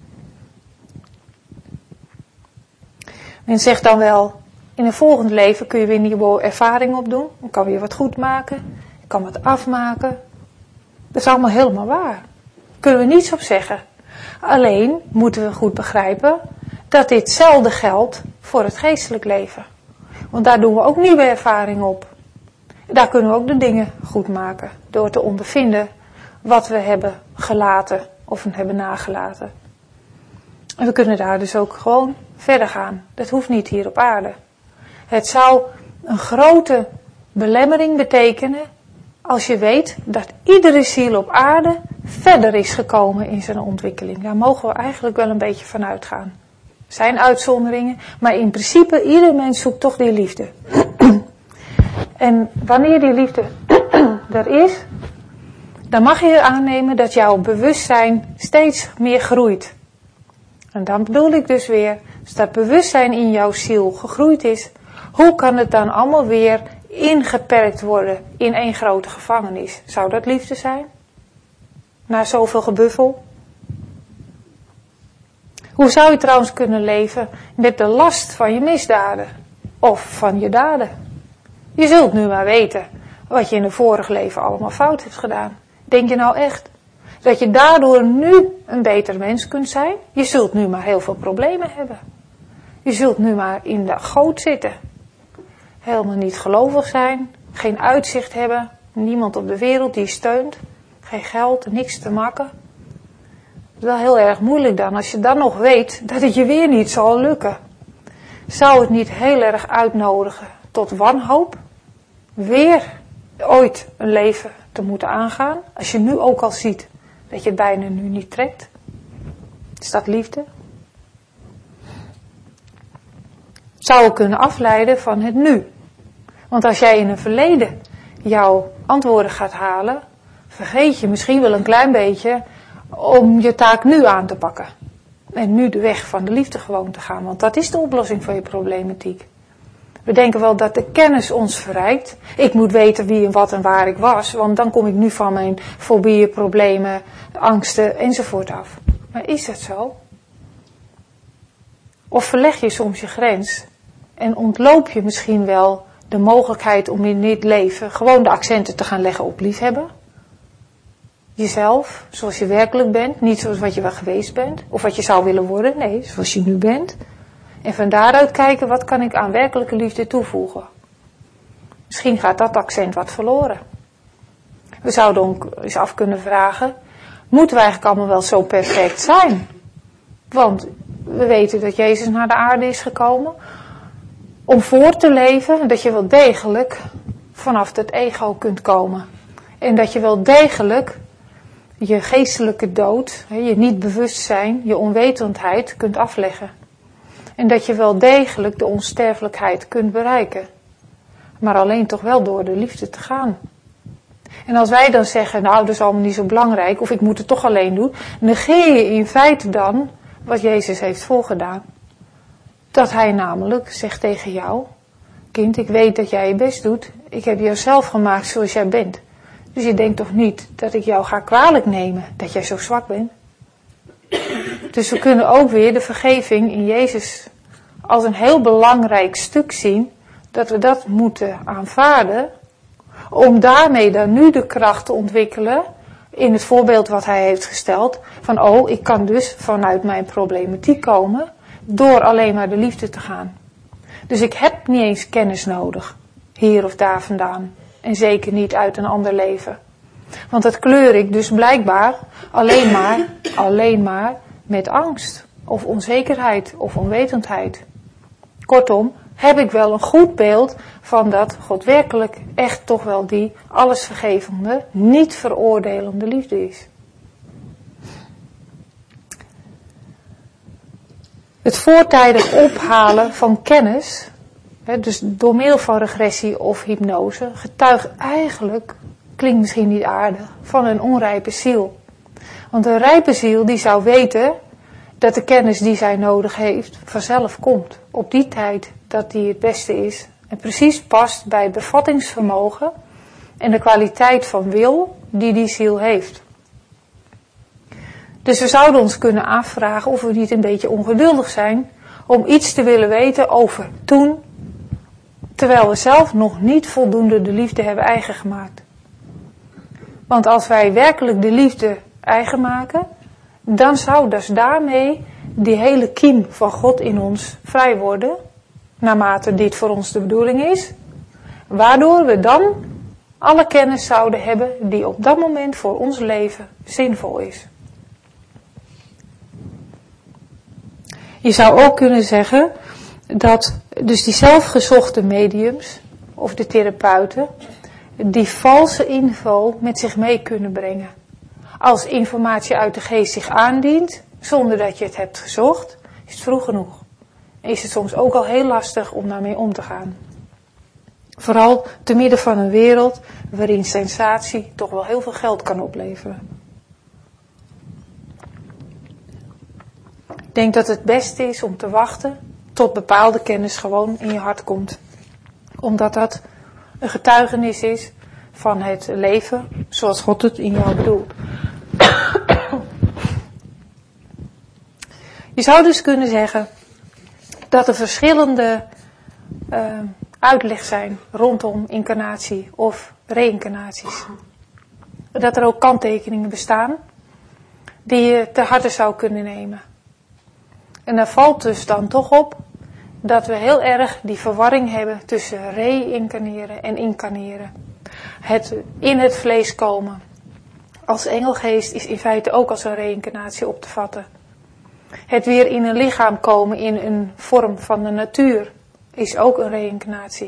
Men zegt dan wel, in een volgend leven kun je weer nieuwe ervaringen opdoen. Dan kan weer wat goed maken. Je kan wat afmaken. Dat is allemaal helemaal waar. Daar kunnen we niets op zeggen. Alleen moeten we goed begrijpen dat ditzelfde geldt voor het geestelijk leven. Want daar doen we ook nieuwe ervaringen op. Daar kunnen we ook de dingen goed maken. Door te ondervinden wat we hebben gelaten of hebben nagelaten. En we kunnen daar dus ook gewoon verder gaan. Dat hoeft niet hier op aarde. Het zou een grote belemmering betekenen als je weet dat iedere ziel op aarde verder is gekomen in zijn ontwikkeling. Daar mogen we eigenlijk wel een beetje van uitgaan. Er zijn uitzonderingen, maar in principe ieder mens zoekt toch die liefde. En wanneer die liefde er is, dan mag je aannemen dat jouw bewustzijn steeds meer groeit. En dan bedoel ik dus weer, als dat bewustzijn in jouw ziel gegroeid is, hoe kan het dan allemaal weer ingeperkt worden in één grote gevangenis? Zou dat liefde zijn? Na zoveel gebuffel? Hoe zou je trouwens kunnen leven met de last van je misdaden? Of van je daden? Je zult nu maar weten wat je in een vorig leven allemaal fout hebt gedaan. Denk je nou echt dat je daardoor nu een beter mens kunt zijn? Je zult nu maar heel veel problemen hebben. Je zult nu maar in de goot zitten. Helemaal niet gelovig zijn. Geen uitzicht hebben. Niemand op de wereld die je steunt. Geen geld, niks te makken. Dat is wel heel erg moeilijk dan. Als je dan nog weet dat het je weer niet zal lukken. Zou het niet heel erg uitnodigen tot wanhoop? Weer ooit een leven te moeten aangaan. Als je nu ook al ziet dat je het bijna nu niet trekt. Is dat liefde? Zou je kunnen afleiden van het nu. Want als jij in een verleden jouw antwoorden gaat halen, vergeet je misschien wel een klein beetje om je taak nu aan te pakken. En nu de weg van de liefde gewoon te gaan. Want dat is de oplossing van je problematiek. We denken wel dat de kennis ons verrijkt. Ik moet weten wie en wat en waar ik was. Want dan kom ik nu van mijn fobieën, problemen, angsten enzovoort af. Maar is dat zo? Of verleg je soms je grens en ontloop je misschien wel de mogelijkheid om in dit leven gewoon de accenten te gaan leggen op liefhebben? Jezelf, zoals je werkelijk bent, niet zoals wat je wel geweest bent, of wat je zou willen worden, nee, zoals je nu bent. En van daaruit kijken, wat kan ik aan werkelijke liefde toevoegen? Misschien gaat dat accent wat verloren. We zouden ook eens af kunnen vragen, moeten we eigenlijk allemaal wel zo perfect zijn? Want we weten dat Jezus naar de aarde is gekomen om voor te leven, dat je wel degelijk vanaf het ego kunt komen. En dat je wel degelijk je geestelijke dood, je niet bewustzijn, je onwetendheid kunt afleggen. En dat je wel degelijk de onsterfelijkheid kunt bereiken. Maar alleen toch wel door de liefde te gaan. En als wij dan zeggen, nou dat is allemaal niet zo belangrijk, of ik moet het toch alleen doen, negeer je in feite dan wat Jezus heeft voorgedaan. Dat hij namelijk zegt tegen jou, kind, ik weet dat jij je best doet, ik heb jou zelf gemaakt zoals jij bent. Dus je denkt toch niet dat ik jou ga kwalijk nemen dat jij zo zwak bent? Dus we kunnen ook weer de vergeving in Jezus als een heel belangrijk stuk zien, dat we dat moeten aanvaarden, om daarmee dan nu de kracht te ontwikkelen in het voorbeeld wat hij heeft gesteld, van oh, ik kan dus vanuit mijn problematiek komen, door alleen maar de liefde te gaan. Dus ik heb niet eens kennis nodig, hier of daar vandaan, en zeker niet uit een ander leven. Want dat kleur ik dus blijkbaar alleen maar, alleen maar met angst, of onzekerheid, of onwetendheid. Kortom, heb ik wel een goed beeld van dat God werkelijk echt toch wel die allesvergevende, niet veroordelende liefde is. Het voortijdig ophalen van kennis, hè, dus door middel van regressie of hypnose, getuigt eigenlijk, klinkt misschien niet aardig, van een onrijpe ziel. Want een rijpe ziel die zou weten dat de kennis die zij nodig heeft vanzelf komt. Op die tijd dat die het beste is. En precies past bij het bevattingsvermogen en de kwaliteit van wil die die ziel heeft. Dus we zouden ons kunnen afvragen of we niet een beetje ongeduldig zijn om iets te willen weten over toen, terwijl we zelf nog niet voldoende de liefde hebben eigen gemaakt. Want als wij werkelijk de liefde eigen maken, dan zou dus daarmee die hele kiem van God in ons vrij worden, naarmate dit voor ons de bedoeling is, waardoor we dan alle kennis zouden hebben die op dat moment voor ons leven zinvol is. Je zou ook kunnen zeggen dat dus die zelfgezochte mediums of de therapeuten die valse info met zich mee kunnen brengen. Als informatie uit de geest zich aandient, zonder dat je het hebt gezocht, is het vroeg genoeg. En is het soms ook al heel lastig om daarmee om te gaan. Vooral te midden van een wereld waarin sensatie toch wel heel veel geld kan opleveren. Ik denk dat het beste is om te wachten tot bepaalde kennis gewoon in je hart komt. Omdat dat een getuigenis is van het leven zoals God het in jou bedoelt. Je zou dus kunnen zeggen dat er verschillende uh, uitleg zijn rondom incarnatie of reïncarnaties. Dat er ook kanttekeningen bestaan die je ter harte zou kunnen nemen. En daar valt dus dan toch op dat we heel erg die verwarring hebben tussen reïncarneren en incarneren. Het in het vlees komen als engelgeest is in feite ook als een reïncarnatie op te vatten. Het weer in een lichaam komen in een vorm van de natuur is ook een reïncarnatie.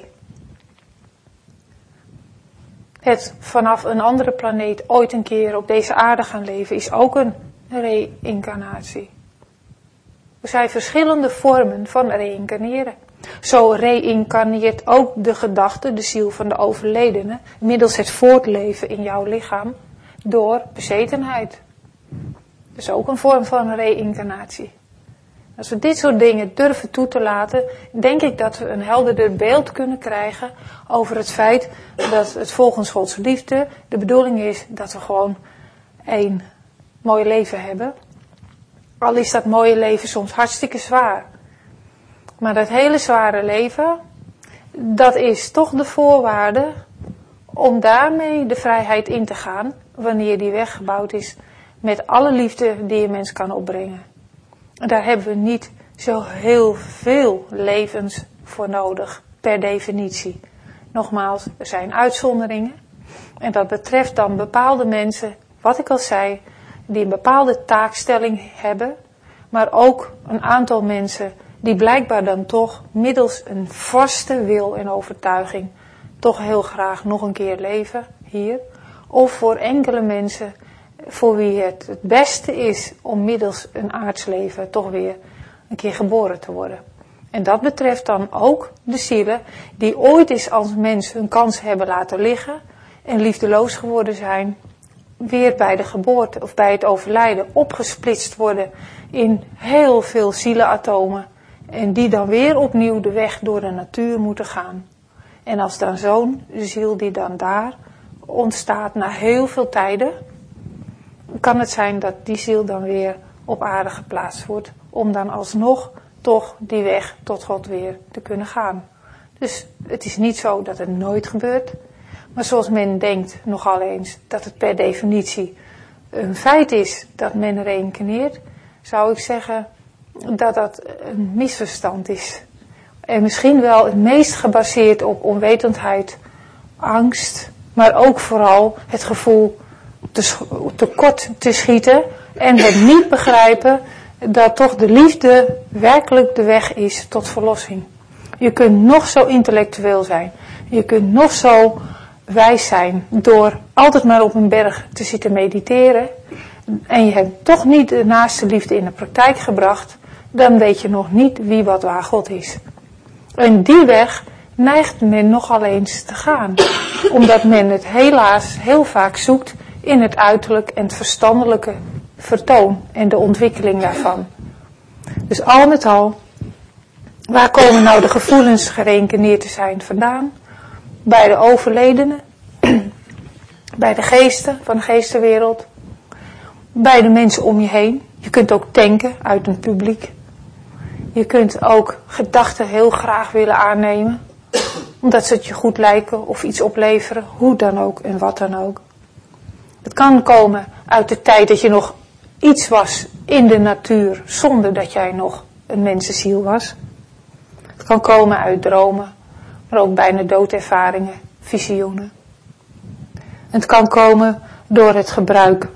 Het vanaf een andere planeet ooit een keer op deze aarde gaan leven is ook een reïncarnatie. Er zijn verschillende vormen van reïncarneren. Zo reïncarneert ook de gedachte, de ziel van de overledene, middels het voortleven in jouw lichaam door bezetenheid. Dat is ook een vorm van reïncarnatie. Als we dit soort dingen durven toe te laten, denk ik dat we een helderder beeld kunnen krijgen over het feit dat het volgens Gods liefde de bedoeling is dat we gewoon één mooi leven hebben. Al is dat mooie leven soms hartstikke zwaar. Maar dat hele zware leven, dat is toch de voorwaarde om daarmee de vrijheid in te gaan, wanneer die weg gebouwd is met alle liefde die een mens kan opbrengen. En daar hebben we niet zo heel veel levens voor nodig, per definitie. Nogmaals, er zijn uitzonderingen. En dat betreft dan bepaalde mensen, wat ik al zei, die een bepaalde taakstelling hebben. Maar ook een aantal mensen die blijkbaar dan toch middels een vaste wil en overtuiging toch heel graag nog een keer leven hier. Of voor enkele mensen voor wie het het beste is om middels een aardsleven toch weer een keer geboren te worden. En dat betreft dan ook de zielen die ooit eens als mens hun kans hebben laten liggen en liefdeloos geworden zijn, weer bij de geboorte of bij het overlijden opgesplitst worden in heel veel zielenatomen en die dan weer opnieuw de weg door de natuur moeten gaan. En als dan zo'n ziel die dan daar ontstaat na heel veel tijden, kan het zijn dat die ziel dan weer op aarde geplaatst wordt, om dan alsnog toch die weg tot God weer te kunnen gaan. Dus het is niet zo dat het nooit gebeurt, maar zoals men denkt nogal eens dat het per definitie een feit is dat men reïncarneert, zou ik zeggen dat dat een misverstand is. En misschien wel het meest gebaseerd op onwetendheid, angst, maar ook vooral het gevoel te, tekort te schieten en het niet begrijpen dat toch de liefde werkelijk de weg is tot verlossing. Je kunt nog zo intellectueel zijn, je kunt nog zo wijs zijn door altijd maar op een berg te zitten mediteren en je hebt toch niet de naaste liefde in de praktijk gebracht, dan weet je nog niet wie wat waar God is. En die weg neigt men nogal eens te gaan, omdat men het helaas heel vaak zoekt in het uiterlijk en het verstandelijke vertoon en de ontwikkeling daarvan. Dus al met al, waar komen nou de gevoelens gereïncarneerd te zijn vandaan? Bij de overledenen, bij de geesten van de geestenwereld, bij de mensen om je heen. Je kunt ook tanken uit een publiek. Je kunt ook gedachten heel graag willen aannemen, omdat ze het je goed lijken of iets opleveren, hoe dan ook en wat dan ook. Het kan komen uit de tijd dat je nog iets was in de natuur, zonder dat jij nog een mensenziel was. Het kan komen uit dromen, maar ook bijna doodervaringen, visioenen. Het kan komen door het gebruik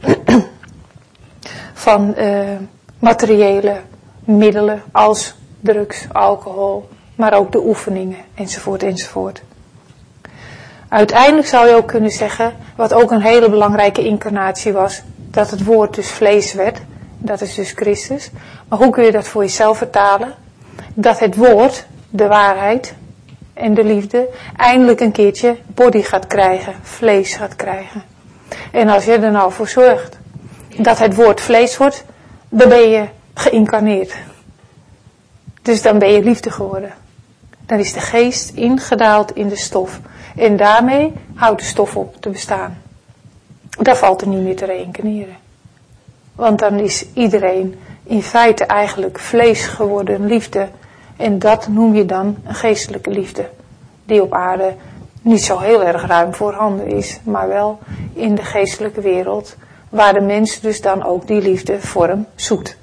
van uh, materiële middelen als drugs, alcohol, maar ook de oefeningen enzovoort enzovoort. Uiteindelijk zou je ook kunnen zeggen, wat ook een hele belangrijke incarnatie was, dat het woord dus vlees werd, dat is dus Christus. Maar hoe kun je dat voor jezelf vertalen? Dat het woord, de waarheid en de liefde, eindelijk een keertje body gaat krijgen, vlees gaat krijgen. En als je er nou voor zorgt dat het woord vlees wordt, dan ben je geïncarneerd. Dus dan ben je liefde geworden. Dan is de geest ingedaald in de stof. En daarmee houdt de stof op te bestaan. Daar valt er niet meer te reïncarneren. Want dan is iedereen in feite eigenlijk vlees geworden liefde. En dat noem je dan een geestelijke liefde. Die op aarde niet zo heel erg ruim voorhanden is. Maar wel in de geestelijke wereld. Waar de mens dus dan ook die liefdevorm zoekt.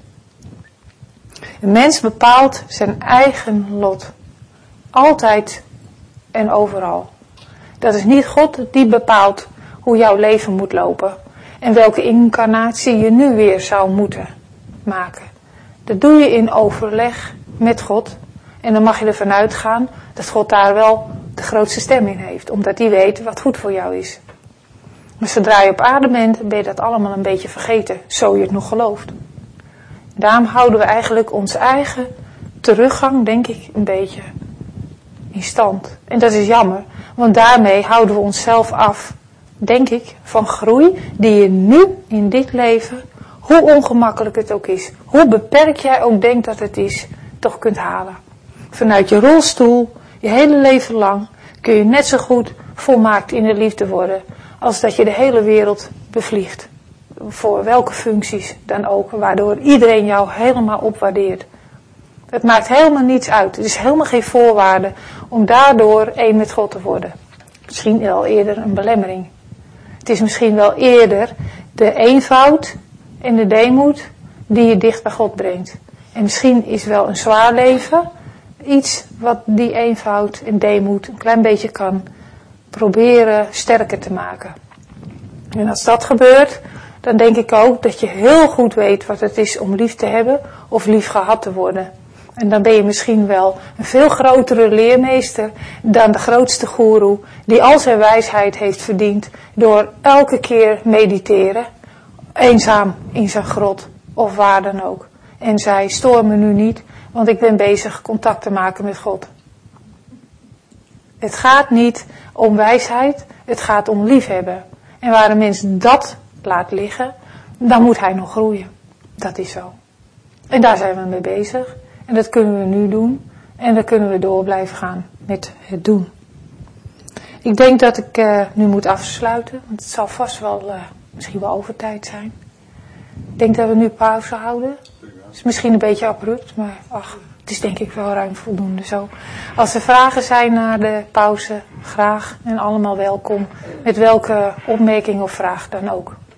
Een mens bepaalt zijn eigen lot. Altijd en overal. Dat is niet God die bepaalt hoe jouw leven moet lopen. En welke incarnatie je nu weer zou moeten maken. Dat doe je in overleg met God. En dan mag je ervan uitgaan dat God daar wel de grootste stem in heeft. Omdat hij weet wat goed voor jou is. Maar zodra je op aarde bent, ben je dat allemaal een beetje vergeten. Zo je het nog gelooft. Daarom houden we eigenlijk onze eigen teruggang, denk ik, een beetje in stand. En dat is jammer, want daarmee houden we onszelf af, denk ik, van groei die je nu in dit leven, hoe ongemakkelijk het ook is, hoe beperkt jij ook denkt dat het is, toch kunt halen. Vanuit je rolstoel, je hele leven lang, kun je net zo goed volmaakt in de liefde worden, als dat je de hele wereld bevliegt. Voor welke functies dan ook, waardoor iedereen jou helemaal opwaardeert. Het maakt helemaal niets uit. Het is helemaal geen voorwaarde om daardoor één met God te worden. Misschien wel eerder een belemmering. Het is misschien wel eerder de eenvoud en de deemoed die je dicht bij God brengt. En misschien is wel een zwaar leven iets wat die eenvoud en deemoed een klein beetje kan proberen sterker te maken. En als dat gebeurt, dan denk ik ook dat je heel goed weet wat het is om lief te hebben of lief gehad te worden. En dan ben je misschien wel een veel grotere leermeester dan de grootste goeroe die al zijn wijsheid heeft verdiend door elke keer mediteren, eenzaam in zijn grot of waar dan ook. En zei, stoor me nu niet, want ik ben bezig contact te maken met God. Het gaat niet om wijsheid, het gaat om liefhebben. En waar een mens dat laat liggen, dan moet hij nog groeien. Dat is zo. En daar zijn we mee bezig. En dat kunnen we nu doen. En dan kunnen we door blijven gaan met het doen. Ik denk dat ik uh, nu moet afsluiten, want het zal vast wel, uh, misschien wel overtijd zijn. Ik denk dat we nu pauze houden. Het is misschien een beetje abrupt, maar ach, het is denk ik wel ruim voldoende zo. Als er vragen zijn na de pauze, graag en allemaal welkom. Met welke opmerking of vraag dan ook.